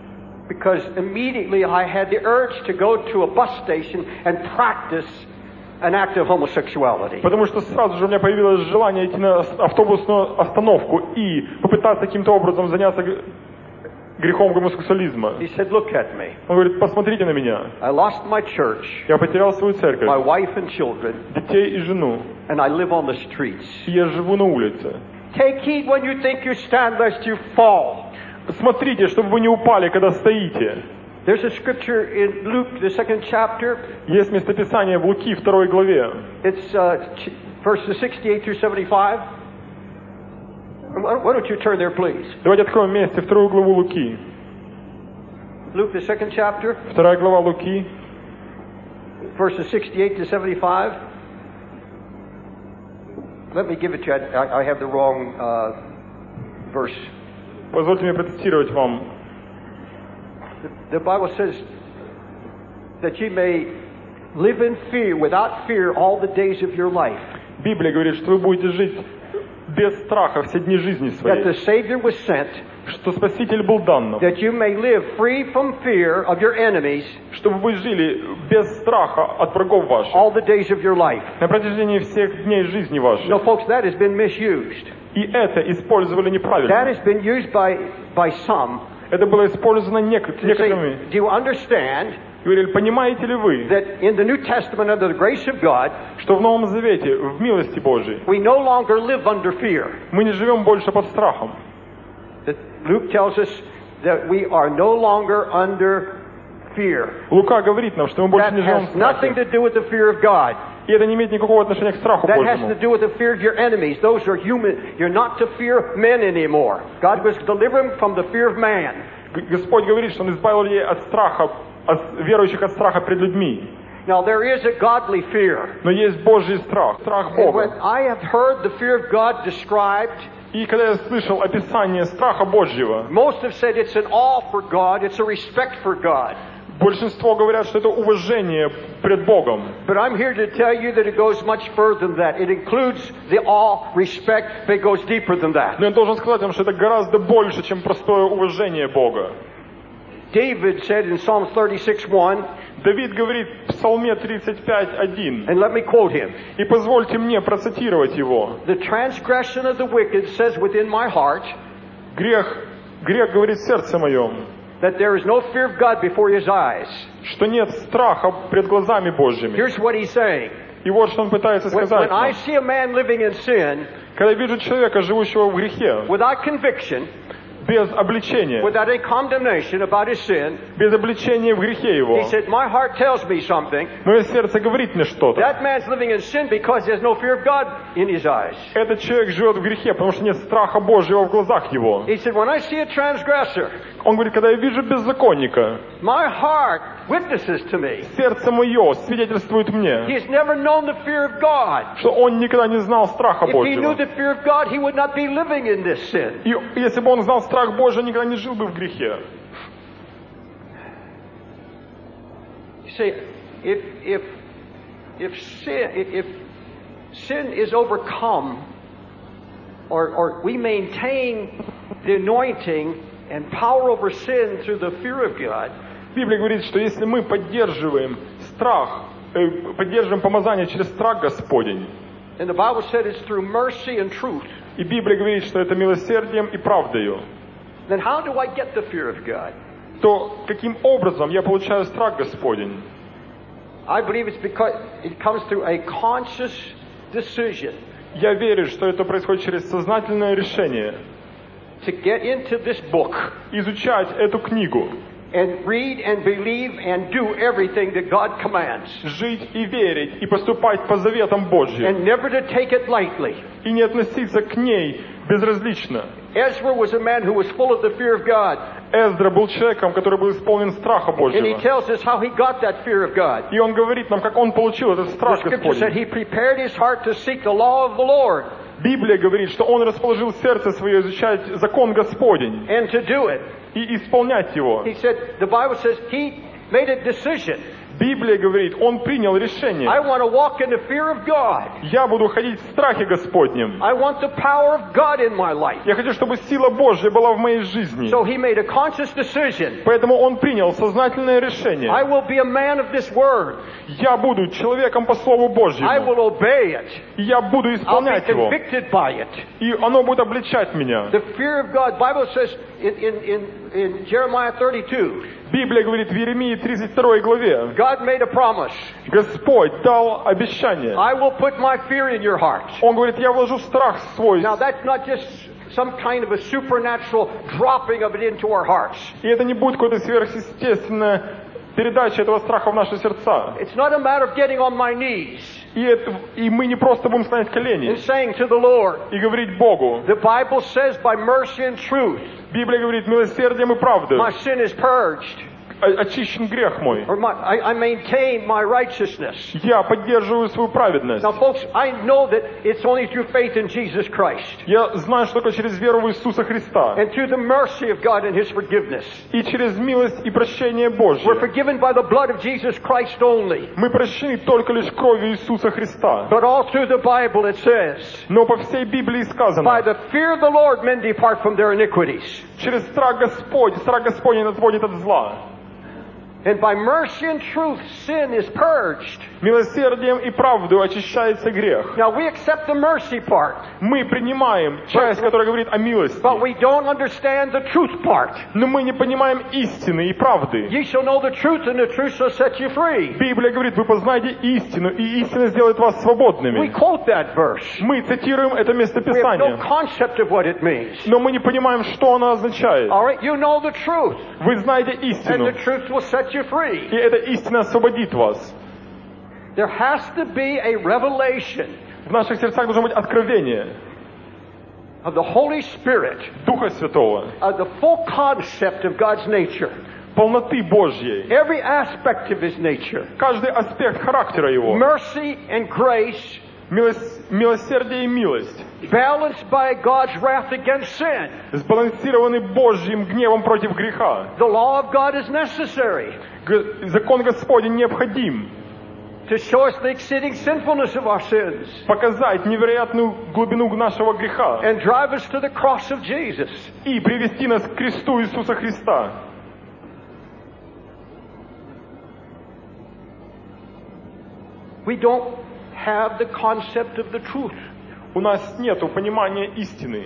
Because immediately I had the urge to go to a bus station and practice an act of homosexuality. Потому что сразу же у меня появилось желание идти на автобусную остановку и попытаться каким-то образом заняться грехом гомосексуализма. He said, "Look at me. Он говорит, посмотрите на меня. I lost my church, Я потерял свою церковь, my wife and children, детей и жену, and I live on the streets. и я живу на улице. Take heed when you think you stand, lest you fall." Смотрите, чтобы вы не упали, когда стоите. There's a scripture in Luke, the second chapter. Есть местописание в Луки, второй главе. It's uh, ch- verses sixty-eight through seventy-five. Why why don't you turn there, please? Давайте откроем вместе вторую главу Луки. Luke, the second chapter, Вторая глава Луки, verses sixty-eight to seventy-five. Let me give it to you. I, I have the wrong uh, verse. позвольте мне процитировать вам. The, the Bible says that you may live in fear, without fear, all the days of your life. Библия говорит, что вы будете жить без страха все дни жизни That the своей, Savior was sent, что Спаситель был дан нам, that you may live free from fear of your enemies чтобы вы жили без страха от врагов ваших all the days of your life. на протяжении всех дней жизни вашей. No, folks, that has been misused. И это использовали That неправильно. has been used by, by some. Это было использовано нек- To say, некоторыми. do you understand Говорили, понимаете ли вы, that in the New Testament, under the grace of God, что в Новом Завете, в милости Божией, we no longer live under fear? мы не живем больше под страхом. That Luke tells us that we are no longer under fear. Лука говорит нам, что мы больше That не живем в has nothing страхе. to do with the fear of God. И это не имеет никакого отношения к страху That has to Божьему. do with the fear of your enemies. Those are human. You're not to fear men anymore. God was delivering from the fear of man. Г- Господь говорит, что Он избавил людей от страха, от верующих от страха пред людьми. Now there is a godly fear. Но есть Божий страх, страх And when Бога. I have heard the fear of God described, И когда я слышал описание страха Божьего, most have said it's an awe for God, it's a respect for God. большинство говорят, что это уважение пред Богом. But I'm here to tell you that it goes much further than that. It includes the awe, respect, but it goes deeper than that. Но я должен сказать вам, что это гораздо больше, чем простое уважение Бога. David said in Psalm thirty-six one, Давид говорит в Псалме тридцать пять один, and let me quote him, и позвольте мне процитировать его. "The transgression of the wicked says within my heart Грех, грех говорит в сердце моем, that there is no fear of God before his eyes." что нет страха пред глазами Божьими. Here's what he's saying. И вот что он пытается When, сказать when I нам. see a man living in sin, Когда я вижу человека, живущего в грехе, without conviction, без обличения, without any condemnation about his sin, без обличения в грехе его, he said, "My heart tells me something. мое сердце говорит мне что-то. That man's living in sin because there's no fear of God in his eyes." Этот человек живет в грехе, потому что нет страха Божьего в глазах его. He said, "When I see a transgressor, Он говорит, когда я вижу беззаконника, my heart witnesses to me. сердце мое свидетельствует мне, He's never known the fear of God. что он никогда не знал страха If he knew Божьего. the fear of God, he would not be living in this sin." И если бы он знал страх Божий, он никогда не жил бы в грехе. You see, if if if sin if sin is overcome, or or we maintain the anointing and power over sin through the fear of God, Библия говорит, что если мы поддерживаем страх, э, поддерживаем помазание через страх Господень, and the Bible said it's through mercy and truth, и Библия говорит, что это милосердием и правдою, then how do I get the fear of God? то каким образом я получаю страх Господень? I believe it's because it comes through a conscious decision Я верю, что это происходит через сознательное решение to get into this book изучать эту книгу, and read and believe and do everything that God commands, жить и верить, и поступать по заветам Божьим, and never to take it lightly. и не относиться к ней безразлично. Ezra was a man who was full of the fear of God, Эздра был человеком, который был исполнен страха and he Божьего. tells us how he got that fear of God. И он говорит нам, как он получил этот The страх scripture said Господень. he prepared his heart to seek the law of the Lord Библия говорит, что он расположил сердце свое изучать закон Господень and to do it. и исполнять его. He said, the Bible says he made a decision Библия говорит, он принял решение. I want to walk in the fear of God. Я буду ходить в страхе Господнем. I want the power of God in my life. Я хочу, чтобы сила Божья была в моей жизни. So he made a conscious decision. Поэтому он принял сознательное решение. I will be a man of this word. Я буду человеком по Слову Божьему. I will obey it. И я буду I'll be исполнять его. convicted by it. И оно будет обличать меня. The fear of God. Bible says in, in, in, in Jeremiah thirty-two. Библия говорит в Иеремии тридцать второй главе. God made a promise. Господь дал обещание. I will put my fear in your heart. Он говорит, я вложу страх свой. Now that's not just some kind of a supernatural dropping of it into our hearts. И это не будет какое-то сверхъестественное передача этого страха в наши сердца. It's not a matter of getting on my knees. И, это, и мы не просто будем склонять колени And saying to the Lord, и говорить Богу. the Bible says by mercy and truth, Библия говорит, милосердием и правдой my sin is purged. очищен грех мой. Or my, I, I maintain my righteousness. Я поддерживаю свою праведность. Now, folks, I know that it's only through faith in Jesus Christ Я знаю, что только через веру в Иисуса Христа and through the mercy of God and His forgiveness. и через милость и прощение Божье We're forgiven by the blood of Jesus Christ only. мы прощены только лишь кровью Иисуса Христа. But all through the Bible it says, Но по всей Библии by сказано, the fear of the Lord men depart from their iniquities. через страх Господь, страх Господень отводит от зла. And by mercy and truth sin is purged. Милосердием и правдой очищается грех. Now we accept the mercy part. Мы принимаем часть, которая говорит о милости. But we don't understand the truth part. Но мы не понимаем истины и правды. Ye shall know the truth, and the truth shall set you free. Библия говорит, вы познаете истину, и истина сделает вас We свободными. quote that verse. Мы цитируем это We have no местописание, concept of what it means. но мы не понимаем, что оно означает. All right, you know the truth, Вы знаете and истину, the truth will set you free. и эта истина освободит вас. There has to be a revelation В наших сердцах должно быть откровение of the Holy Spirit, Духа Святого, of the full concept of God's nature, полноты Божьей, every aspect of His nature, каждый аспект характера Его, mercy and grace, милос- милосердие и милость, balanced by God's wrath against sin. сбалансированы Божьим гневом против греха. The law of God is necessary Г- Закон Господень необходим to show us the exceeding sinfulness of our sins показать невероятную глубину нашего греха and drive us to the cross of Jesus. и привести нас к кресту Иисуса Христа. We don't have the concept of the truth. У нас нет понимания истины.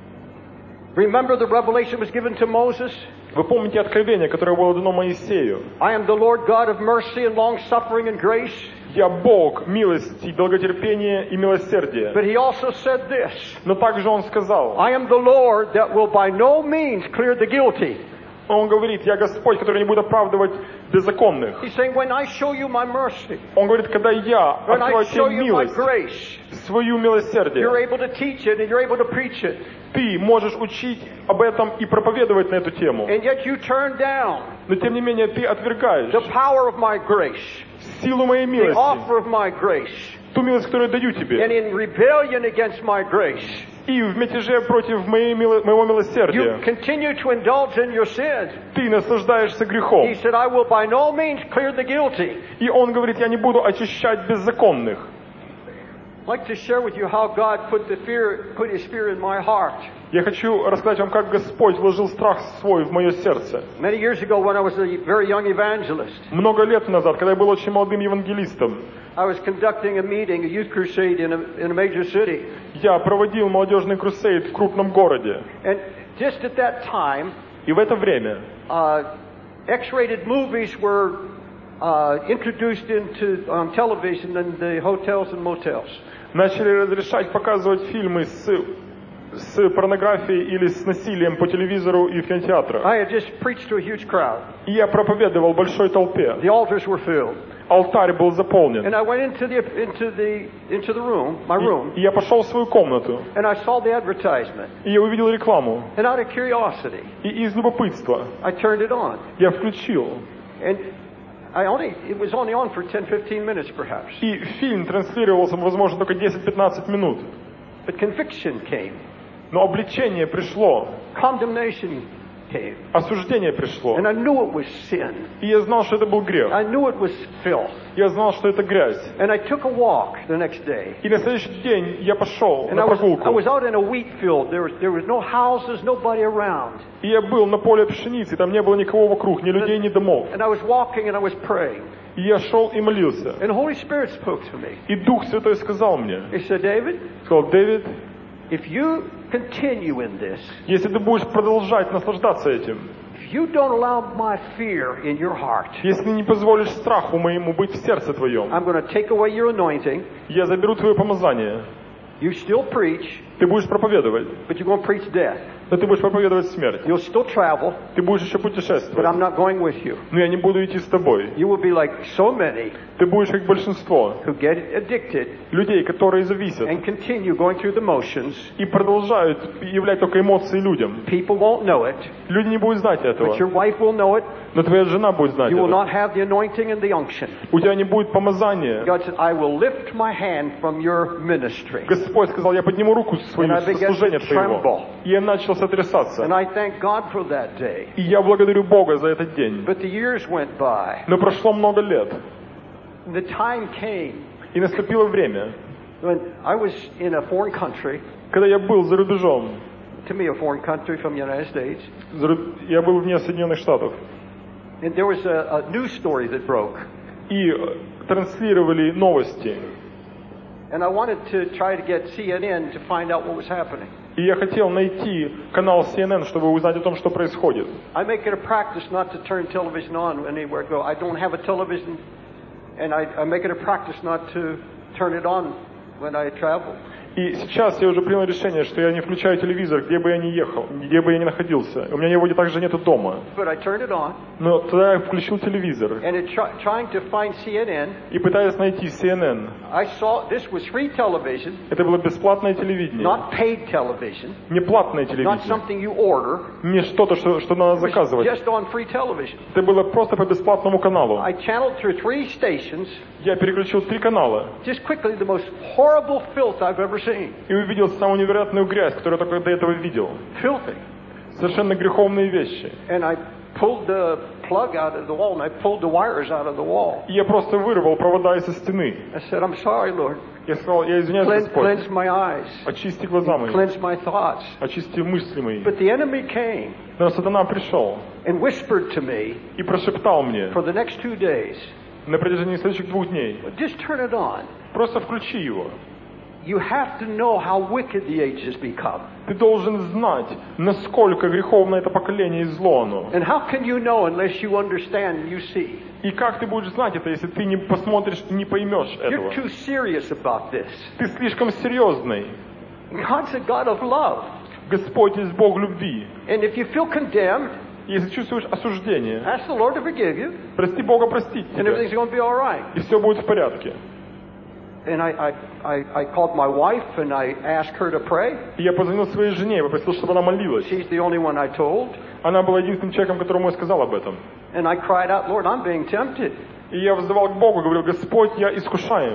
Remember the revelation was given to Moses? Вы помните откровение, которое было дано Моисею? I am the Lord God of mercy and long suffering and grace. Я Бог милости, долготерпения и милосердия. But he also said this, Но также Он сказал, I am the Lord that will by no means clear the guilty. Он говорит, я Господь, который не будет оправдывать беззаконных. He's saying, when I show you my mercy, Он говорит, когда я when I открою show тебе you my милость, grace, свою you're милосердие, able to teach it and you're able to preach it. ты можешь учить об этом и проповедовать на эту тему. And yet you turn down Но тем не менее ты отвергаешь the power of my grace, силу моей the милости, offer of my grace, ту милость, которую я даю and тебе, in rebellion against my grace, и в мятеже против моей, мило- моего you милосердия. continue to indulge in your sin. Ты наслаждаешься грехом. He said, I will by no means clear the guilty. И Он говорит, я не буду очищать беззаконных. I'd like to share with you how God put the fear, put His fear in my heart. Я хочу рассказать вам, как Господь вложил страх свой в мое сердце. Many years ago, when I was a very young evangelist, Много лет назад, когда я был очень молодым евангелистом, I was conducting a meeting, a youth crusade in a, in a major city. я проводил молодежный крусейд в крупном городе. And just at that time, И в это время uh, X-rated movies were uh, introduced into on television in the hotels and motels. начали разрешать показывать фильмы с, с порнографией или с насилием по телевизору и в кинотеатрах. I had just preached to a huge crowd. И я проповедовал большой толпе. The altars were filled. Алтарь был заполнен. And I went into the into the into the room, my room, И я пошел в свою комнату, and I saw the advertisement. и я увидел рекламу. And out of curiosity, И из любопытства I turned it on. я включил. And I only it was only on for ten fifteen minutes perhaps. И фильм транслировался, возможно, только десять-пятнадцать минут. But conviction came. Но обличение пришло. Condemnation came. Осуждение пришло. And I knew it was sin. И я знал, что это был грех. I knew it was filth. Я знал, что это грязь. And I took a walk the next day. И на следующий день я пошел And на I was, прогулку. I was out in a wheat field. There was, there was no houses, nobody around. И я был на поле пшеницы, там не было никого вокруг, ни людей, ни домов. And I was walking and I was praying. И я шел и молился. And the Holy Spirit spoke to me. И Дух Святой сказал мне, He said, David, сказал, Дэвид, if you continue in this, если ты будешь продолжать наслаждаться этим, if you don't allow my fear in your heart, если не позволишь страху моему быть в сердце твоем, I'm going to take away your anointing. я заберу твое помазание. You still preach, Ты будешь проповедовать, but you're going to preach death. но ты будешь проповедовать смерть. You'll still travel, Ты будешь еще but путешествовать, I'm not going with you. но я не буду идти с тобой. You will be like so many Ты будешь как большинство who get addicted людей, которые зависят and continue going through the motions. и продолжают являть только эмоции людям. People won't know it, Люди не будут знать этого, but your wife will know it. но твоя жена будет знать You will это. not have the anointing and the unction. У тебя не будет помазания. God said, I will lift my hand from your ministry. Господь сказал, я подниму руку свою And I со began служения to твоего. tremble. И я начал сотрясаться. And I thank God for that day. И я благодарю Бога за этот день. But the years went by. Но прошло много лет. The time came И наступило время, when I was in a foreign country, когда я был за рубежом. to me a foreign country from the United States, За руб- Я был вне Соединенных Штатов. and there was a, a news story that broke. И э, транслировали новости. And I wanted to try to get C N N to find out what was happening. И я хотел найти канал си эн эн, чтобы узнать о том, что происходит. I make it a practice not to turn television on anywhere I go. I don't have a television, and I, I make it a practice not to turn it on when I travel. И сейчас я уже принял решение, что я не включаю телевизор, где бы я ни ехал, где бы я ни находился. У меня его также нету дома. But I turned it on, Но тогда я включил телевизор and in try, trying to find C N N, и пытаясь найти си эн эн. I saw this was free television, Это было бесплатное телевидение, not paid television, не платное not телевидение, something you order. не что-то, что, что надо It was заказывать. just on free television. Это было просто по бесплатному каналу. I channeled through three stations, Я переключил три канала just quickly, the most horrible filth I've ever seen. и увидел самую невероятную грязь, которую я только до этого видел. Filthy. Совершенно греховные вещи. And I pulled the plug out of the wall, and I pulled the wires out of the wall. И я просто вырвал провода из стены. I said, I'm sorry, Lord. Я сказал, я извиняюсь, Cleanse, Господь, cleanse my eyes. очисти глаза мои, Cleanse my thoughts. очисти мысли мои. But the enemy came Но сатана пришел and whispered to me и прошептал мне for the next two days, на протяжении следующих двух дней, just turn it on. просто включи его. You have to know how wicked the age has become. Ты должен знать, насколько греховно это поколение и зло оно. And how can you know unless you understand and you see? И как ты будешь знать это, если ты не посмотришь и не поймешь этого? You're too serious about this. Ты слишком серьезный. God's a God of love. Господь есть Бог любви. And if you feel condemned, Если чувствуешь осуждение, ask the Lord to forgive you, прости Бога простить and тебя, everything's going to be all right. и все будет в порядке. And I, I, I, I called my wife and I asked her to pray. И я позвонил своей жене и попросил, чтобы она молилась. She's the only one I told. Она была единственным человеком, которому я сказал об этом. And I cried out, Lord, I'm being tempted. И я взывал к Богу, говорил, Господь, я искушаю.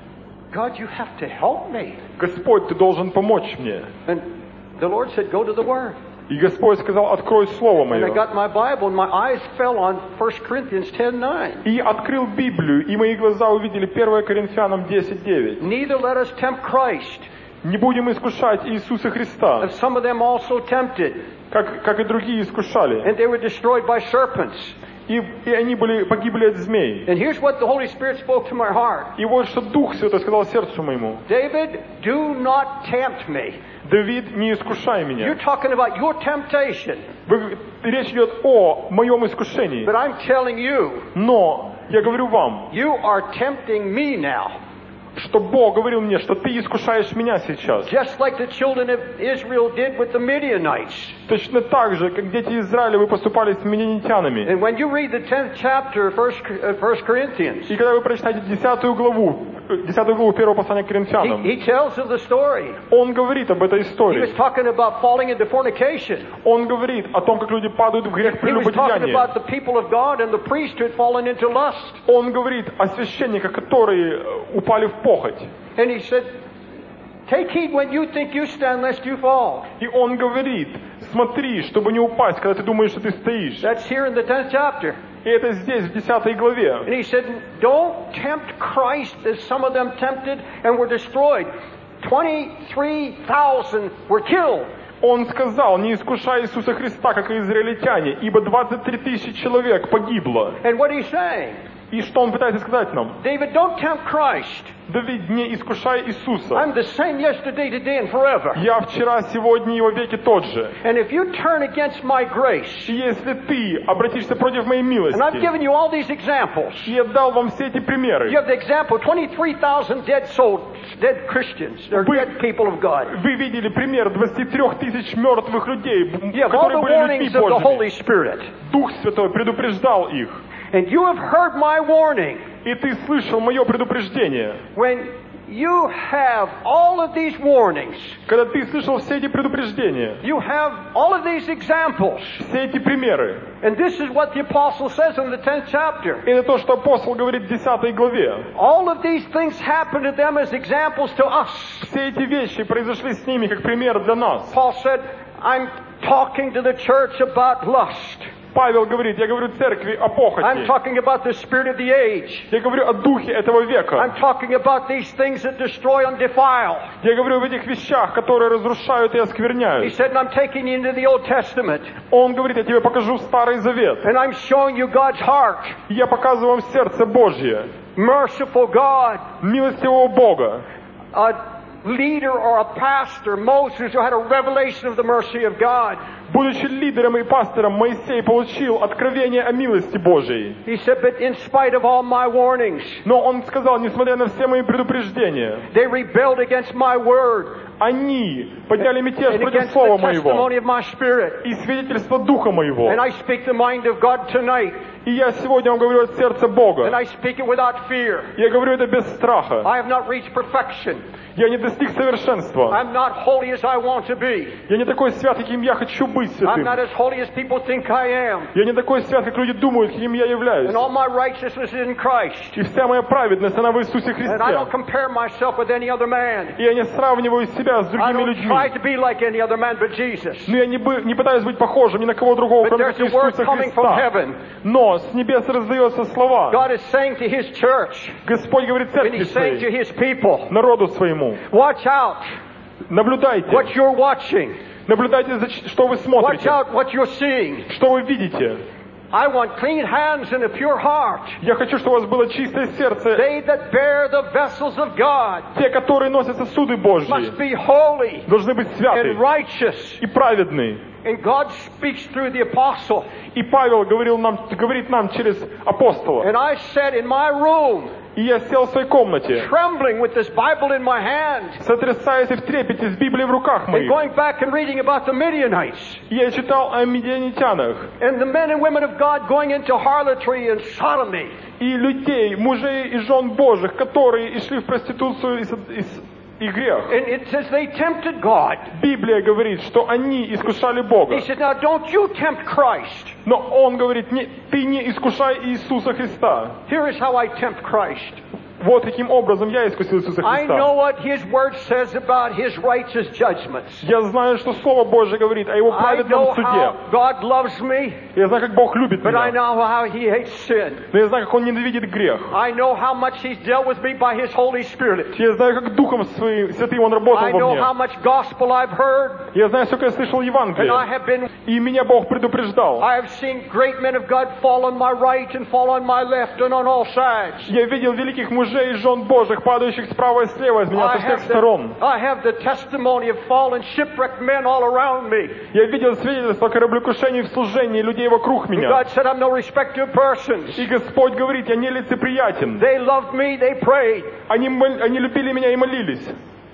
God, you have to help me. Господь, ты должен помочь мне. And the Lord said, go to the Word. И Господь сказал, открой Слово And I Мое. got my Bible and my eyes fell on First Corinthians ten nine. И открыл Библию, и мои глаза увидели первое Коринфянам десять девять. Neither let us tempt Christ, Не будем искушать Иисуса Христа, as some of them also tempted, как, как и другие искушали. and they were destroyed by serpents. И, и они были, погибли от змей. And here's what the Holy Spirit spoke to my heart. И вот что Дух Святой сказал сердцу моему. David, do not tempt me. Давид, не искушай You're меня. talking about your temptation, Вы- речь идет о моем искушении. but I'm telling you, Но я говорю вам, you are tempting me now. что Бог говорил мне, что ты искушаешь меня сейчас. Just like the children of Israel did with the Midianites. Точно так же, как дети Израиля, вы поступали с медианитянами. And when you read the tenth chapter of First, uh, First Corinthians, И когда вы прочитаете десятую главу, десятую главу первого послания к he, Коринфянам, he tells of the story. он говорит об этой He was истории. talking about falling into fornication. Он говорит о том, как люди падают в грех He was talking прелюбодеяния. about the people of God and the priesthood falling into lust. Он говорит о священниках, которые э, упали в похоть. And he said, take heed when you think you stand lest you fall. И он говорит, смотри, чтобы не упасть, когда ты думаешь, что ты стоишь. That's here in the tenth chapter. И это здесь, в десятой главе. And he said, don't tempt Christ as some of them tempted and were destroyed. twenty-three thousand were killed. Он сказал, не искушай Иисуса Христа, как и израильтяне, ибо двадцать три тысячи человек погибло. And what he's saying? И что он пытается сказать нам? David, don't tempt Christ. Давид, не искушай Иисуса. I'm the same yesterday, today, and forever. Я вчера, сегодня и во веки тот же. And if you turn against my grace, И если ты обратишься против моей милости, and I've given you all these examples, и я дал вам все эти примеры, you have the example of twenty-three thousand dead souls, dead Christians, or Вы- dead people of God. вы видели пример двадцати трёх тысяч мертвых людей, You have all которые the были людьми warnings of the Holy Божьими. Spirit. Дух Святой предупреждал их. And you have heard my warning. И ты слышал мое предупреждение. When you have all of these warnings, Когда ты слышал все эти предупреждения, you have all of these examples. все эти примеры, And this is what the apostle says in the tenth chapter. это то, что апостол говорит в десятой главе. All of these things happen to them as examples to us. Все эти вещи произошли с ними как пример для нас. Paul said, I'm talking to the church about lust. Павел говорит, я говорю церкви о I'm похоти. talking about the spirit of the age. Я говорю о духе этого I'm века. talking about these things that destroy and defile. Я говорю об этих вещах, которые разрушают и He оскверняют. said, and I'm taking you into the Old Testament. Он говорит, я тебе покажу Старый Завет. And I'm showing you God's heart. И я показываю вам сердце Божье, Merciful God. милостивого Бога. A leader or a pastor, Moses, who had a revelation of the mercy of God. Будучи лидером и пастором, Моисей получил откровение о милости Божьей. He said, but in spite of all my warnings, Но он сказал, несмотря на все мои предупреждения, they rebelled against my word они подняли мятеж and против against Слова the Моего testimony of my spirit. и свидетельства Духа Моего. And I speak the mind of God tonight, И я сегодня вам говорю от сердца and Бога. I speak it without fear. Я говорю это без страха. I have not reached perfection. Я не достиг совершенства. I'm not holy as I want to be. Я не такой свят, каким я хочу быть I'm святым. not as holy as people think I am. Я не такой свят, как люди думают, каким я являюсь. And all my righteousness is in Christ. И вся моя праведность, она в Иисусе And I don't Христе. compare myself with any other man. И я не сравниваю себя с I другими don't людьми. try to be like any other man but Jesus. Но я не, бы- не пытаюсь быть похожим ни на кого другого, But кроме there's как a word Иисуса coming from Христа. heaven. Но с небес раздается слова. God is saying to His church, Господь говорит and церкви He's saying to своей, His people, народу своему, watch out наблюдайте. what you're watching. Наблюдайте, за ч- что вы Watch смотрите, out what you're seeing. что вы видите. I want clean hands and a pure heart. Я хочу, чтобы у вас было чистое сердце. They that bear the vessels of God Те, которые носят сосуды Божьи, must be holy должны быть святы and righteous. и праведны. And God speaks through the apostle. И Павел говорил нам, говорит нам через апостола. And I sat in my room, И я сел в своей комнате, trembling with this Bible in my hand, сотрясаясь и в трепете с Библией в руках and моих. going back and reading about the Midianites, И я читал о медианитянах. and the men and women of God going into harlotry and sodomy. И людей, мужей и жен Божьих, которые и шли в проституцию и, с- и с- и грех. And it says they tempted God. Библия говорит, что они искушали Бога. He said, now don't you tempt Christ. Но он говорит, не, ты не искушай Иисуса Христа. Here is how I tempt Christ. Вот каким образом я искусил Иисуса I Христа. know what His Word says about His righteous judgments. Я знаю, что Слово Божье говорит о Его I праведном know суде. how God loves me, Я знаю, как Бог любит but I меня. know how He hates sin. Но я знаю, как Он ненавидит грех. I know how much He's dealt with me by His Holy Spirit. Я знаю, как Духом Своим Святым Он работал I во know how мне. much gospel I've heard, Я знаю, сколько я слышал and I Евангелие. have been, И меня Бог предупреждал. I have seen great men of God fall on my right and fall on my left and on all sides. Я видел великих мужей и жен Божьих, падающих справа и слева от меня, I со всех have, сторон. the, I have the testimony of fallen shipwrecked men all around me. Я видел свидетельства кораблекрушений в служении людей вокруг меня. God said, I'm no respecter of persons. И Господь говорит, я не лицеприятен. They loved me, they prayed, Они, мол- они любили меня и молились,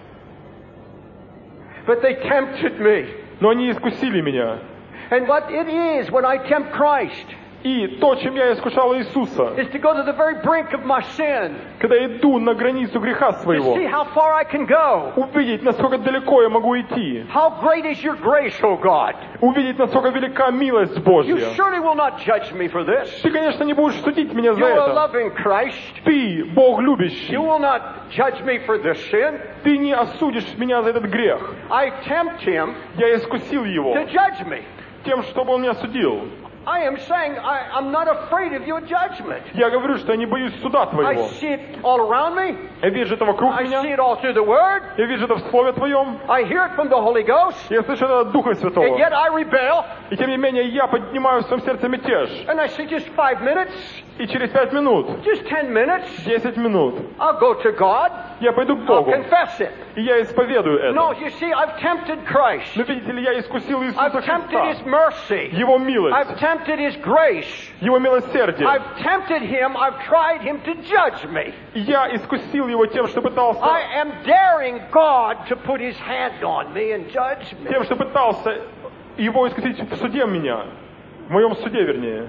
but they tempted me. но они искусили меня. And what it is when I tempt Christ, И то, чем я искушал Иисуса, is to go to the very brink of my sin, когда я иду на границу греха to своего, see how far I can go. увидеть, насколько далеко я могу идти, How great is your grace, O God. увидеть, насколько велика милость You Божья. surely will not judge me for this. Ты, конечно, не будешь судить меня за You are a это. loving Christ. Ты, Бог любящий, You will not judge me for this sin. ты не осудишь меня за этот грех. I tempt him Я искусил его to judge me. тем, чтобы он меня судил. I am saying I, I'm not afraid of your judgment. Я говорю, что я не боюсь суда I твоего. see it all around me. Я вижу это вокруг I see меня. it all through the Word. Я вижу это в Слове Твоем. I hear it from the Holy Ghost. Я слышу это от Духа And Святого. yet I rebel. И тем не менее я поднимаю в своем сердце мятеж. And I say just five minutes, И через пять минут, just ten minutes, десять минут, I'll go to God. я пойду к I'll Богу. confess it. И я исповедую No, это. you see, I've tempted Christ. Но видите ли, я искусил Иисуса I've tempted His Христа. mercy. Его милость, I've tempted His grace. Его милосердие. I've tempted Him. I've tried Him to judge me. И я искусил Его тем, что пытался, I am daring God to put His hand on me and judge me. тем, что пытался Его искусить в суде меня. В моем суде, вернее.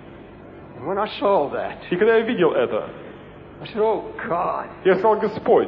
And when I saw that, И когда я видел это, I said, oh God, я сказал: Господь,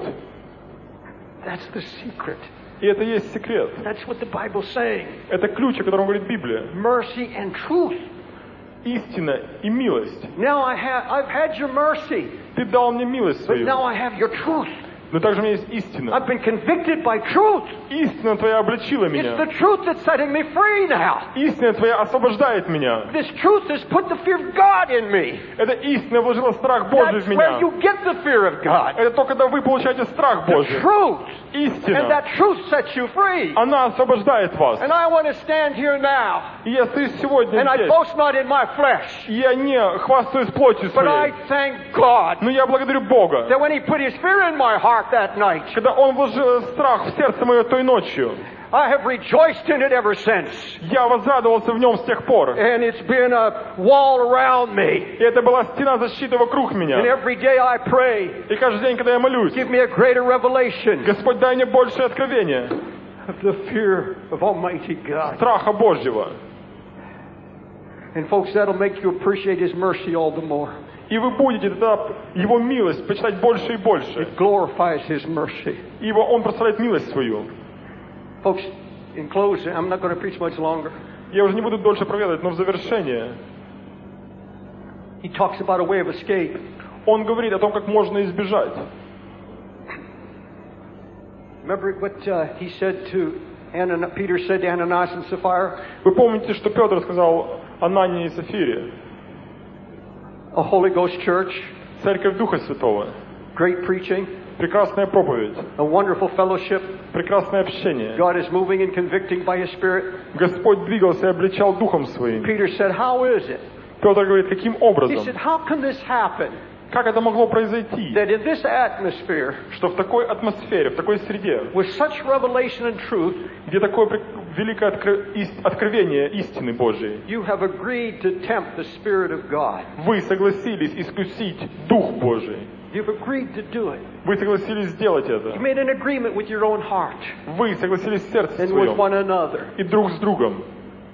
that's the secret. и это и есть секрет. That's what the Bible's saying. Это ключ, о котором говорит Библия. Mercy and truth. Истина и милость. Now I have, I've had your mercy, Ты дал мне милость but свою, now I have your truth. но также у меня есть истина. I've been convicted by truth. Истина Твоя обличила It's меня. the truth that's setting me free now. Истина Твоя освобождает меня. This truth has put the fear of God in me. Эта истина вложила страх Божий That's в where меня. you get the fear of God. Это то, когда вы получаете страх The Божий. truth. And Истина, that truth sets you free. она освобождает вас. And I want to stand here now. И я стою сегодня And I здесь. boast not in my flesh. И я не хвастаюсь плотью But I своей. thank God Но я благодарю Бога, that when He put His fear in my heart that night, когда Он вложил страх в сердце мое той ночью. I have rejoiced in it ever since. Я возрадовался в нем с тех пор. And it's been a wall around me. И это была стена защиты вокруг And меня. every day I pray, И каждый день, когда я молюсь: give me a greater revelation Господь, дай мне большее откровение of the fear of Almighty God. страха Божьего. And folks, that'll make you appreciate His mercy all the more. И вы будете тогда Его милость почитать больше и больше. It glorifies His mercy. Ибо Он прославляет милость свою. Folks, in closing, I'm not going to preach much longer. Я уже не буду дольше проповедовать, но в завершение He talks about a way of escape. Он говорит о том, как можно избежать. Remember what uh, he said to Ananias, Peter said to Ananias and Sapphira? Вы помните, что Петр сказал Анании и Сафире? A Holy Ghost church, Церковь Духа Святого. great preaching, Прекрасная проповедь. a wonderful fellowship. Прекрасное общение. God is moving and convicting by His Spirit. Господь двигался и обличал Духом Своим. Peter said, how is it? Петр говорит: каким He образом? said, how can this happen? Как это могло произойти? That in this atmosphere, Что в такой атмосфере, в такой среде, with such revelation and truth, где такое прек- великое откры- ис- откровение истины Божией, you have agreed to tempt the Spirit of God. вы согласились искусить Дух Божий. You've agreed to do it. Вы согласились сделать You это. made an agreement with your own heart Вы согласились в сердце and with своем one another. и друг с другом.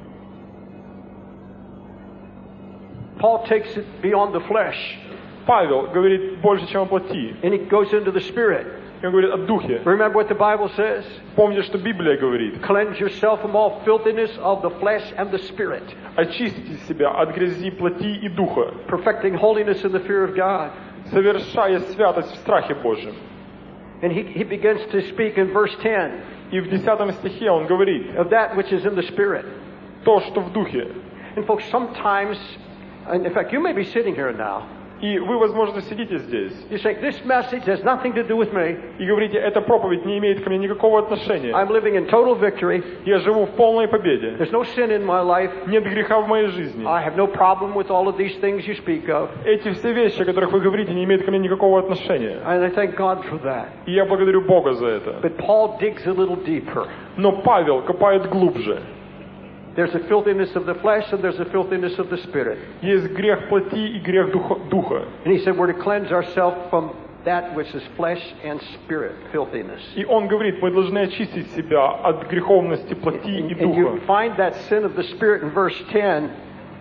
Paul takes it beyond the flesh Павел говорит больше, чем о плоти. and he goes into the Spirit. И он говорит о Духе. Remember what the Bible says? Помните, что Библия говорит: Cleanse yourself from all filthiness of the flesh and the Spirit, очистите себя от грязи плоти и духа, perfecting holiness in the fear of God. совершая святость в страхе Божьем. And he, he begins to speak in verse ten И в десятом стихе он говорит of that which is in the Spirit. то, что в Духе. And folks, sometimes, and in fact, you may be sitting here now. И вы, возможно, сидите здесь You say, this message has nothing to do with me. и говорите: эта проповедь не имеет ко мне никакого отношения. I'm living in total victory. Я живу в полной победе. There's no sin in my life. Нет греха в моей жизни. I have no problem with all of these things you speak of. Эти все вещи, о которых вы говорите, не имеют ко мне никакого отношения. And I thank God for that. И я благодарю Бога за это. But Paul digs a little deeper. Но Павел копает глубже. There's a filthiness of the flesh and there's a filthiness of the Spirit. Есть грех плоти и грех духа. духа. And he said we're to cleanse ourselves from that which is flesh and spirit filthiness. И он говорит: мы должны очистить себя от греховности плоти и And you духа. find that sin of the Spirit in verse ten.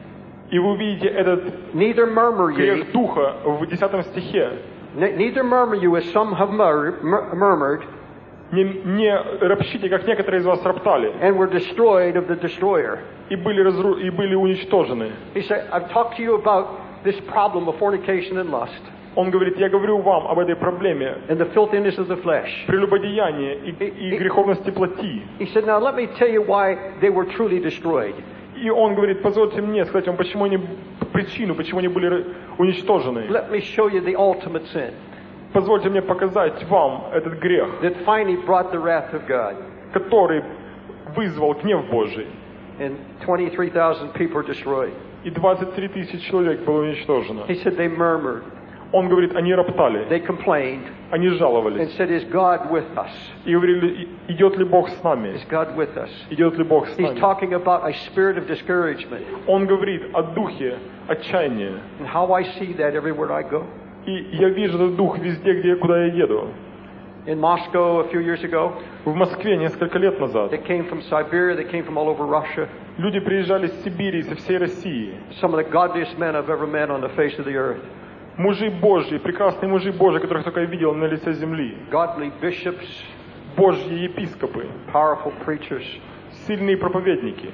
И вы увидите этот Neither murmur ye, грех духа в десятом стихе. ne- neither murmur you as some have mur- mur- murmured, Не, не ропщите, как некоторые из вас роптали, and were destroyed of the destroyer. и были, разру... и были уничтожены. He said, I've talked to you about this problem of fornication and lust, Он говорит, я говорю вам об этой проблеме and the filthiness of the flesh. прелюбодеяния и, и греховности плоти. He said, now let me tell you why they were truly destroyed. И он говорит, позвольте мне сказать вам, почему они, причину, почему они были уничтожены. Let me show you the ultimate sin Позвольте мне показать вам этот грех, that finally brought the wrath of God. который вызвал гнев Божий. And twenty-three thousand people were destroyed. И двадцать три тысячи человек было уничтожено. He said they murmured, Он говорит, они роптали, they complained, они and жаловались. said, is God with us? И говорили, идет ли Бог с нами? Is God with us? Идет ли Бог с He's нами? talking about a spirit of discouragement. Он говорит о духе отчаяния. And how I see that everywhere I go. И я вижу этот дух везде, где, куда я еду. In Moscow a few years ago, В Москве несколько лет назад they came from Siberia, they came from all over Russia. люди приезжали с Сибири и со всей России. Some of the godliest men I've ever met on the face of the earth. Мужи Божьи, прекрасные мужи Божьи, которых только я видел на лице земли. Godly bishops, Божьи епископы, powerful preachers. сильные проповедники.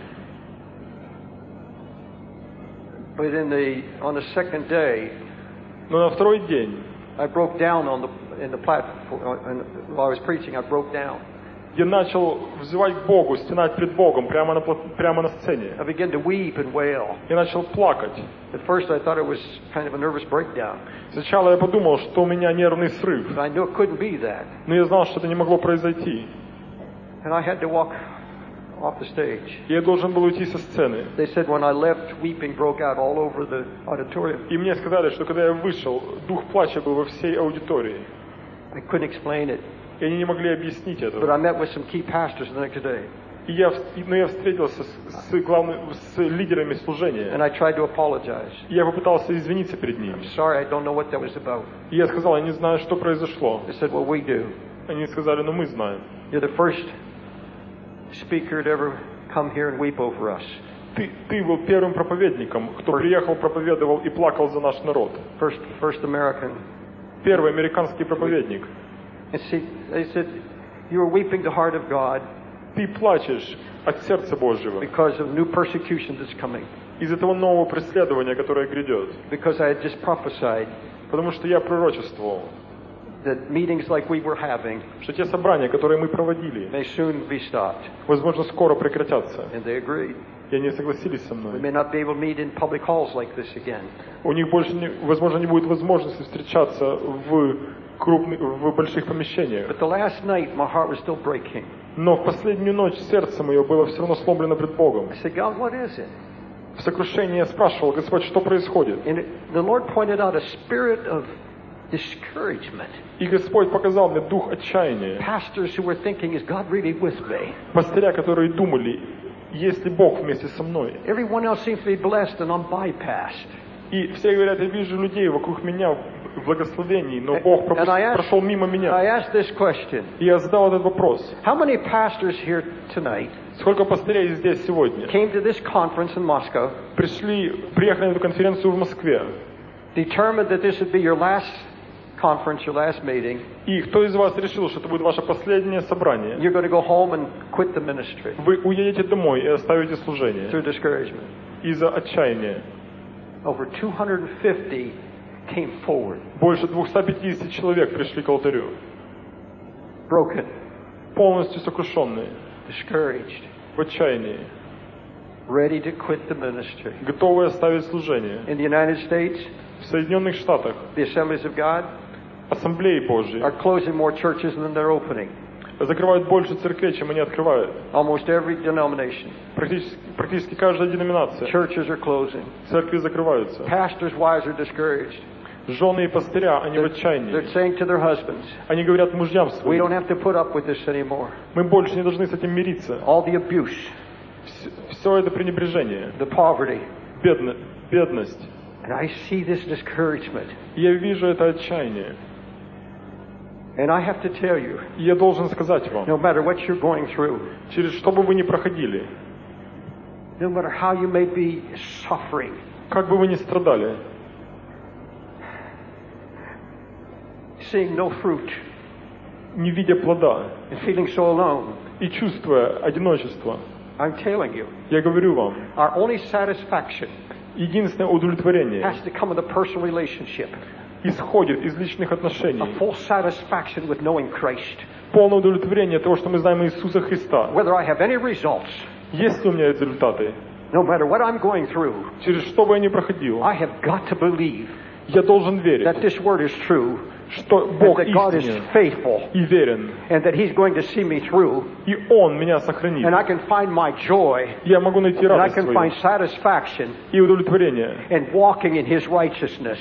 But in the, on the second day, Но на второй день I broke down on the, in the platform, and while I was preaching, I broke down. я начал взывать к Богу, стенать пред Богом прямо на, пла- прямо на сцене. I began to weep and wail. Я начал плакать. At first I thought it was kind of a nervous breakdown. Сначала я подумал, что у меня нервный срыв, But I knew it couldn't be that. но я знал, что это не могло произойти. And I had to walk off the stage. И я должен был уйти со сцены. They said when I left, weeping broke out all over the auditorium. И мне сказали, что когда я вышел, дух плача был во всей аудитории. I couldn't explain it. И они не могли объяснить But этого. I met with some key pastors the next day. И я, вс- и- но я встретился с, с, главным, с лидерами служения. And I tried to apologize. И я попытался извиниться перед ними. Sorry, I don't know what that was about. И я сказал, я не знаю, что произошло. They said, well, we do. Они сказали, ну мы знаем. You're the first speaker to ever come here and weep over us. Ты, ты был первым проповедником, кто приехал, проповедовал и плакал за наш народ. First, first American. Первый американский проповедник. And see, they said, you were weeping the heart of God Ты плачешь от сердца Божьего because of new persecution that's coming. из этого нового преследования, которое грядет. Because I had just prophesied Потому что я пророчествовал, that meetings like we were having что те собрания, которые мы проводили, may soon be stopped. возможно, скоро прекратятся. And they agreed. И они согласились со We мной. may not be able to meet in public halls like this again. У них больше, не, возможно, не будет возможности встречаться в крупных, в больших помещениях. But the last night, my heart was still breaking. Но в последнюю ночь сердце мое было все равно сломлено пред Богом. I said, God, what is it? В сокрушении я спрашивал, Господь, что происходит? And it, the Lord pointed out a spirit of discouragement. И Господь показал мне дух отчаяния. Pastors who were thinking, is God really with me? Пастыря, которые думали, есть ли Бог вместе со мной? Everyone else seems to be blessed and I'm bypassed. И все говорят, я вижу людей вокруг меня в благословении, но Бог And I asked, прошел мимо I меня. asked this question. И я задал этот вопрос. How many pastors here tonight Сколько пастырей здесь сегодня came to this conference in Moscow, пришли, приехали на эту конференцию в Москве? determined that this would be your last conference, your last meeting, И кто из вас решил, что это будет ваше последнее собрание? you're going to go home and quit the ministry Вы уедете домой и оставите служение through discouragement? из-за отчаяния. Over two hundred fifty came forward, Больше двухсот пятидесяти человек пришли к алтарю, broken, полностью сокрушенные, discouraged, в отчаянии, ready to quit the ministry. готовые оставить служение. In the United States, В Соединенных Штатах the Assemblies of God ассамблеи Божьи are closing more churches than they're opening. закрывают больше церквей, чем они открывают. Almost every denomination. Практически, практически каждая деноминация. Churches are closing. Церкви закрываются. Pastors' wives are discouraged. Жены и пастыря, они в They're, отчаянии. they're saying to their husbands, Они говорят мужьям we своим, don't have to put up with this anymore. мы больше не должны с этим мириться. All the abuse, Все, все это пренебрежение, the poverty. бедно, бедность. And I see this discouragement. И я вижу это отчаяние. And I have to tell you, И я должен сказать вам, no matter what you're going through, через что бы вы ни проходили, no matter how you may be suffering, как бы вы ни страдали, seeing no fruit, не видя плода and feeling so alone, и чувствуя одиночество, I'm telling you, я говорю вам, our only satisfaction единственное удовлетворение has to come with a personal relationship, исходит из личных a отношений. full satisfaction with knowing Christ. Полное удовлетворение того, что мы знаем Иисуса Христа. Whether I have any results, Есть ли у меня результаты? no matter what I'm going through, Через что бы я ни проходил, I have got to believe я должен верить, that this word is true, что and Бог that God is истинен faithful, и верен, and that He's going to see me through, и Он меня сохранит. and I can find my joy, Я могу найти and I радость can свою find satisfaction и удовлетворение in walking in His righteousness,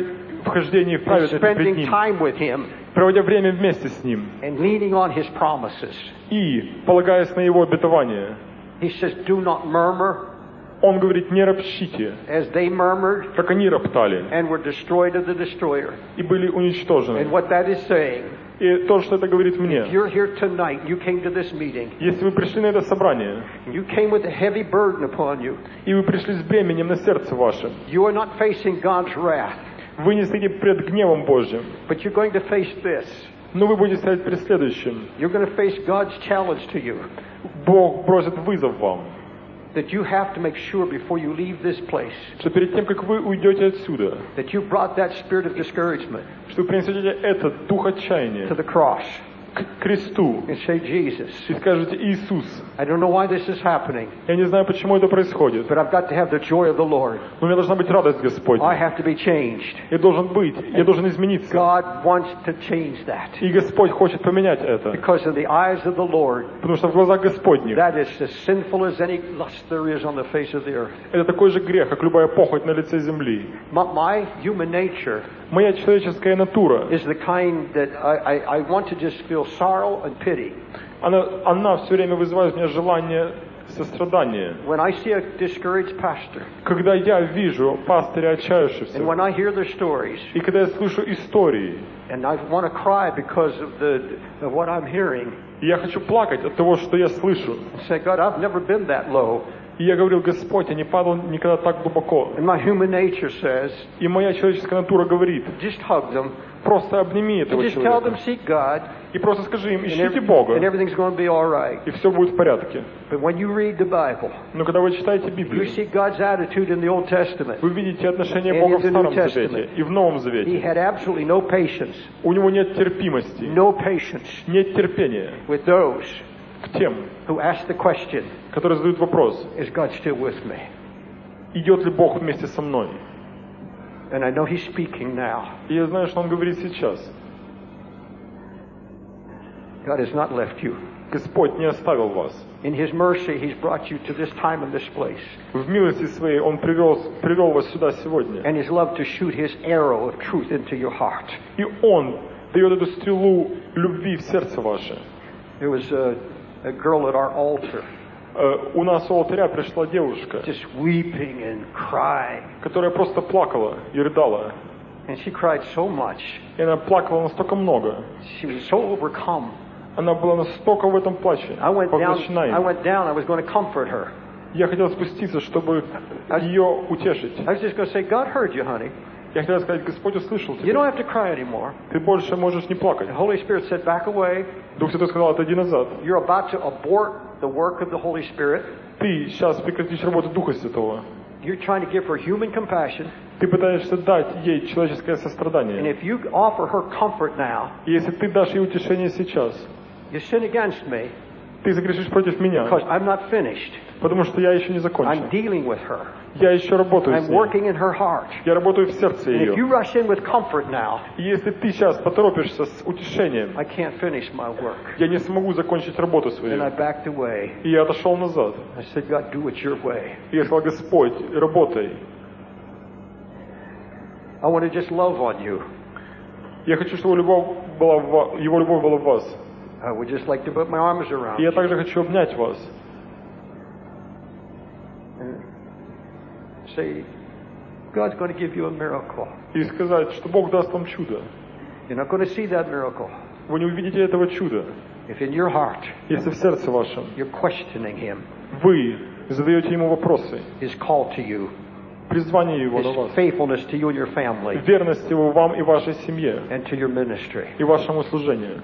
в хождении в and праведности пред spending Ним, time with Him, проводя время вместе с Ним and leaning on His promises. и полагаясь на Его обетование. He says, do not murmur, Он говорит, не ропщите, as they murmured как они роптали and were destroyed of the destroyer. и были уничтожены. And what that is saying, И то, что это говорит мне, if you're here tonight, you came to this meeting, если вы пришли на это собрание, you came with a heavy burden upon you, и вы пришли с бременем на сердце вашем, you are not facing God's wrath, вы не стоите пред гневом Божьим, but you're going to face this. но вы будете стоять пред следующим. You're going to face God's challenge to you, Бог бросит вызов вам, that you have to make sure before you leave this place что перед тем, как вы уйдете отсюда, that you brought that spirit of discouragement что вы принесете этот дух отчаяния to the cross к кресту and say, Jesus, и скажете, Иисус, I don't know why this is happening, я не знаю, почему это происходит, but I've got to have the joy of the Lord. но у меня должна быть радость I Господня. have to be changed. Я должен быть, я должен измениться. God wants to change that, И Господь хочет поменять это, because in the eyes of the Lord, потому что в глазах Господних that is as sinful as any lust there is on the face of the earth. это такой же грех, как любая похоть на лице земли. My, my human nature Моя человеческая натура, is the kind that I, I, I want to just feel sorrow and pity. она, она все время вызывает у меня желание сострадания. When I see a discouraged pastor, Когда я вижу пастыря and отчаявшегося, when I hear their stories, и когда я слышу истории, and I want to cry because of the of what I'm hearing, и я хочу плакать от того, что я слышу. and say, God, I've never been that low. И я говорил, Господь, я не падал никогда так глубоко. And my human nature says, И моя человеческая натура говорит, just hug them, просто обними and этого just tell them, человека. seek God, И просто скажи им, and, ищите every- Бога, and everything's going to be all right. и все будет в порядке. But when you read the Bible, Но когда вы читаете you Библию, see God's attitude in the Old Testament. вы видите отношение And Бога in в the New Старом Завете Testament. и в Новом He Завете. had absolutely no patience, У него нет терпимости, no patience нет терпения with those к тем, who ask the question, которые задают вопрос, is God still with me? идет ли Бог вместе со мной. And I know He's speaking now. И я знаю, что Он говорит сейчас. God has not left you. Господь не оставил вас. In His mercy, He's brought you to this time and this place. В милости Своей Он привел, привел вас сюда сегодня. And His love to shoot His arrow of truth into your heart. И Он дает эту стрелу любви в сердце ваше. There was a, a girl at our altar, Э, У нас у алтаря пришла девушка, just weeping and crying. которая просто плакала и рыдала. And she cried so much. И она плакала настолько много. She was so overcome. Она была настолько в этом плаче, I went down, поглощена I им. went down, I was going to comfort her. Я хотел спуститься, чтобы ее утешить. I was just going to say, God heard you, honey. Я хотел сказать, Господь услышал You тебя. don't have to cry anymore. Ты больше можешь не плакать. The Holy Spirit said, back away. Дух Святой сказал, отойди назад. You're about to abort the work of the Holy Spirit. Ты сейчас прекратишь работу Духа Святого. You're trying to give her human compassion. Ты пытаешься дать ей человеческое And сострадание. if you offer her comfort now, И если ты дашь ей утешение сейчас, you sin against me ты загрешишь против меня, because I'm not finished. потому что я еще не I'm закончил. dealing with her. Я еще работаю I'm с ней. working in her heart. Я работаю в сердце And if you ее. rush in with comfort now, И если ты сейчас поторопишься с утешением, I can't finish my work. я не смогу закончить работу свою. And I backed away. И я отошел назад. I said, God, do it your way. И я сказал, Господь, работай. I want to just love on you. Я хочу, чтобы любовь была в ва- Его любовь была в вас. I would just like to put my arms around И я you также хочу обнять вас. and say, God's going to give you a miracle. И сказать, что Бог даст вам чудо. You're not going to see that miracle Вы не увидите этого чуда, if in your heart если в сердце вашем you're questioning Him, вы задаете Ему вопросы, His call to you, призвание Его на His вас, faithfulness to you and your family, верность Его вам и вашей семье, and to your ministry. и вашему служению.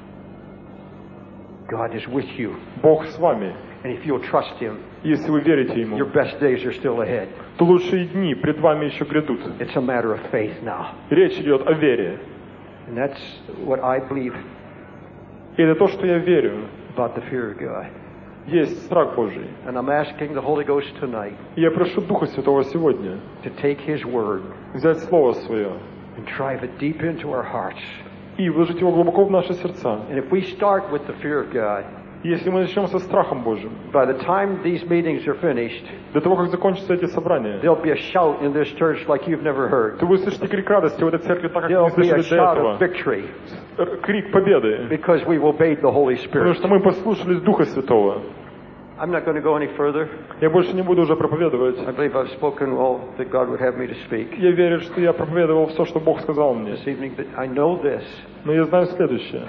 God is with you. Бог с вами. And if you'll trust Him, Если вы верите Ему, your best days are still ahead. то лучшие дни пред вами еще грядут. It's a matter of faith now. Речь идет о вере. And that's what I believe И это то, что я верю. about the fear of God. Есть страх Божий. And I'm asking the Holy Ghost tonight И я прошу Духа Святого сегодня to take His word взять Слово Свое and drive it deep into our hearts. и вложить его глубоко в наши сердца. And if we start with the fear of God, И если мы начнем со страхом Божьим, by the time these meetings are finished, до того, как закончатся эти собрания, there'll be a shout in this church like you've never heard. то вы слышите крик радости в этой церкви, так как вы не There'll be a слышали до shout этого. of victory Крик победы, because we've obeyed the Holy потому Spirit. что мы послушались Духа Святого. I'm not going to go any further. Я больше не буду уже проповедовать. I believe I've spoken all that God would have me to speak Я верю, что я проповедовал все, что Бог сказал мне. this evening, but I know this, Но я знаю следующее.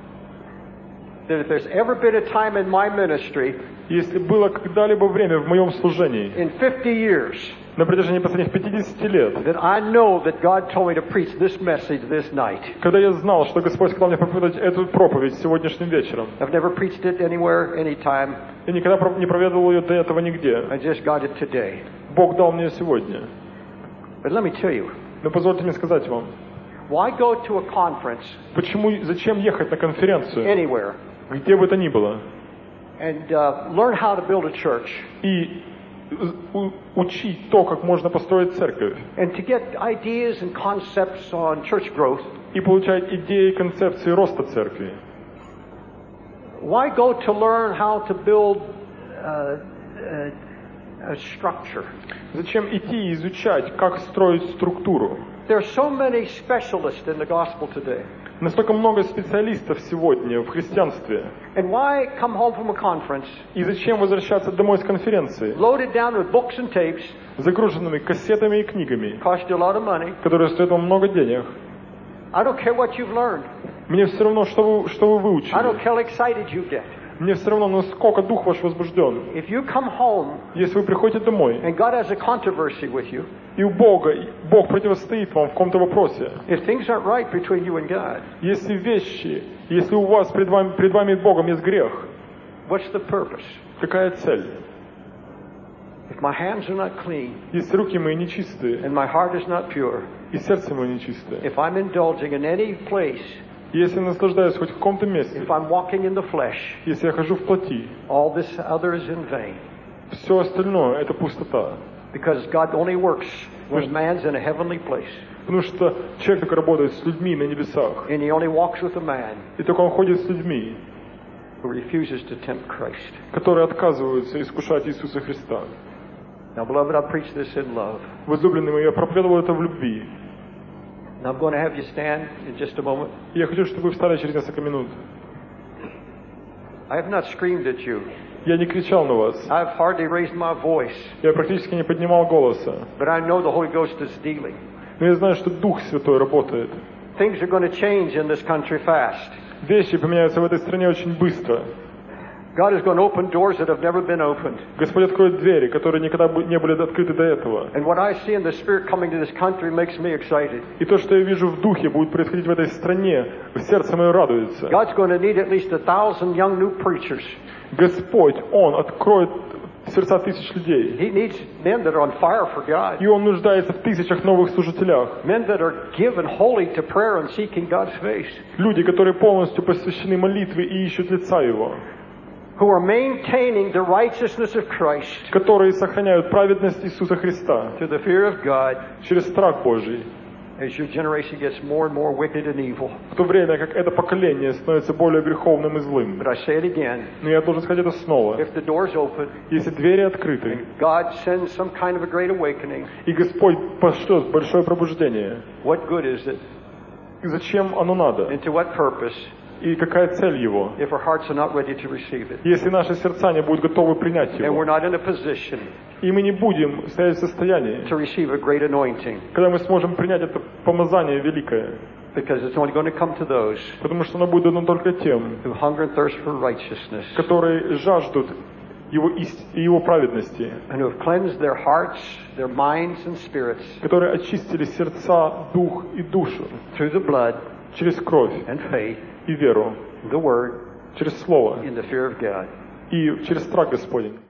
that if there's ever been a time in my ministry Если было когда-либо время в моем служении, in fifty years на протяжении последних пятидесяти лет, that I know that God told me to preach this message this night. когда я знал, что Господь сказал мне проповедовать эту проповедь сегодняшним вечером, I've never preached it anywhere, anytime. я никогда не проповедовал ее до этого нигде. I just got it today. Бог дал мне сегодня. But let me tell you, Но позвольте мне сказать вам, why go to a conference почему, зачем ехать на конференцию, anywhere где бы то ни было, and uh, learn how to build a church и у- учить то, как можно построить церковь, and to get ideas and concepts on church growth? и получать идеи и концепции роста церкви? Why go to learn how to build uh, uh, a structure? Зачем идти и изучать, как строить структуру? There are so many specialists in the gospel today. Настолько много специалистов сегодня в христианстве. And why come home from a conference И зачем возвращаться домой с конференции, loaded down with books and tapes, загруженными кассетами и книгами, cost you a lot of money? которые стоят вам много денег? I don't care what you've learned. Мне все равно, что вы, что вы I don't выучили. care how excited you get. Мне все равно, насколько дух ваш возбужден. If you come home Если вы приходите домой, and God has a controversy with you, и у Бога, Бог противостоит вам в каком-то вопросе, if things aren't right between you and God, если вещи, если у вас пред вами, пред вами и Богом есть грех, what's the purpose? какая цель? If my hands are not clean Если руки мои нечистые, and my heart is not pure, и сердце мое нечистое, if I'm indulging in any place, если я наслаждаюсь хоть в каком-то месте, if I'm walking in the flesh, если я хожу в плоти, all this other is in vain. все остальное — это пустота. Because God only works when man's in a heavenly place. Потому что человек только работает с людьми на небесах. And he only walks with a man И только он ходит с людьми, who refuses to tempt Christ. которые отказываются искушать Иисуса Христа. Now, beloved, I preach this in love. Возлюбленный мой, я проповедовал это в любви. Now, I'm going to have you stand in just a moment. И я хочу, чтобы вы встали через несколько минут. I have not screamed at you. Я не кричал на вас. I've hardly raised my voice. Я практически не поднимал голоса. But I know the Holy Ghost is dealing. Но я знаю, что Дух Святой работает. Things are going to change in this country fast. Вещи поменяются в этой стране очень быстро. God is going to open doors that have never been opened. Господь откроет двери, которые никогда не были открыты до этого. And what I see in the Spirit coming to this country makes me excited. И то, что я вижу в Духе, будет происходить в этой стране, сердце мое радуется. God's going to need at least a thousand young new preachers. Господь, Он откроет сердца тысяч людей. He needs men that are on fire for God. И Он нуждается в тысячах новых служителях. Men that are given wholly to prayer and seeking God's face. Люди, которые полностью посвящены молитве и ищут лица Его. Who are maintaining the righteousness of Christ. Которые сохраняют праведность Иисуса Христа. To the fear of God. Через страх Божий. As your generation gets more and more wicked and evil. В то время, как это поколение становится более греховным и злым. But I say it again. Но я должен сказать это снова. If the doors open, если двери открыты, and God sends some kind of a great awakening, и Господь пошлет большое пробуждение, what good is it? И зачем оно надо? And to what purpose? И какая цель его? If our hearts are not ready to receive it. Если наши сердца не будут готовы принять And его. we're not in a position И мы не будем стоять в состоянии, to receive a great anointing. Когда мы сможем принять это помазание великое. Because it's only going to come to those Потому что оно будет дано только тем, who hunger and thirst for righteousness. которые жаждут Его, ист... Его праведности, and who have cleansed their hearts, their minds and spirits которые очистили сердца, дух и душу through the blood через кровь and faith, и веру, the word, через Слово in the fear of God. и через страх Господень.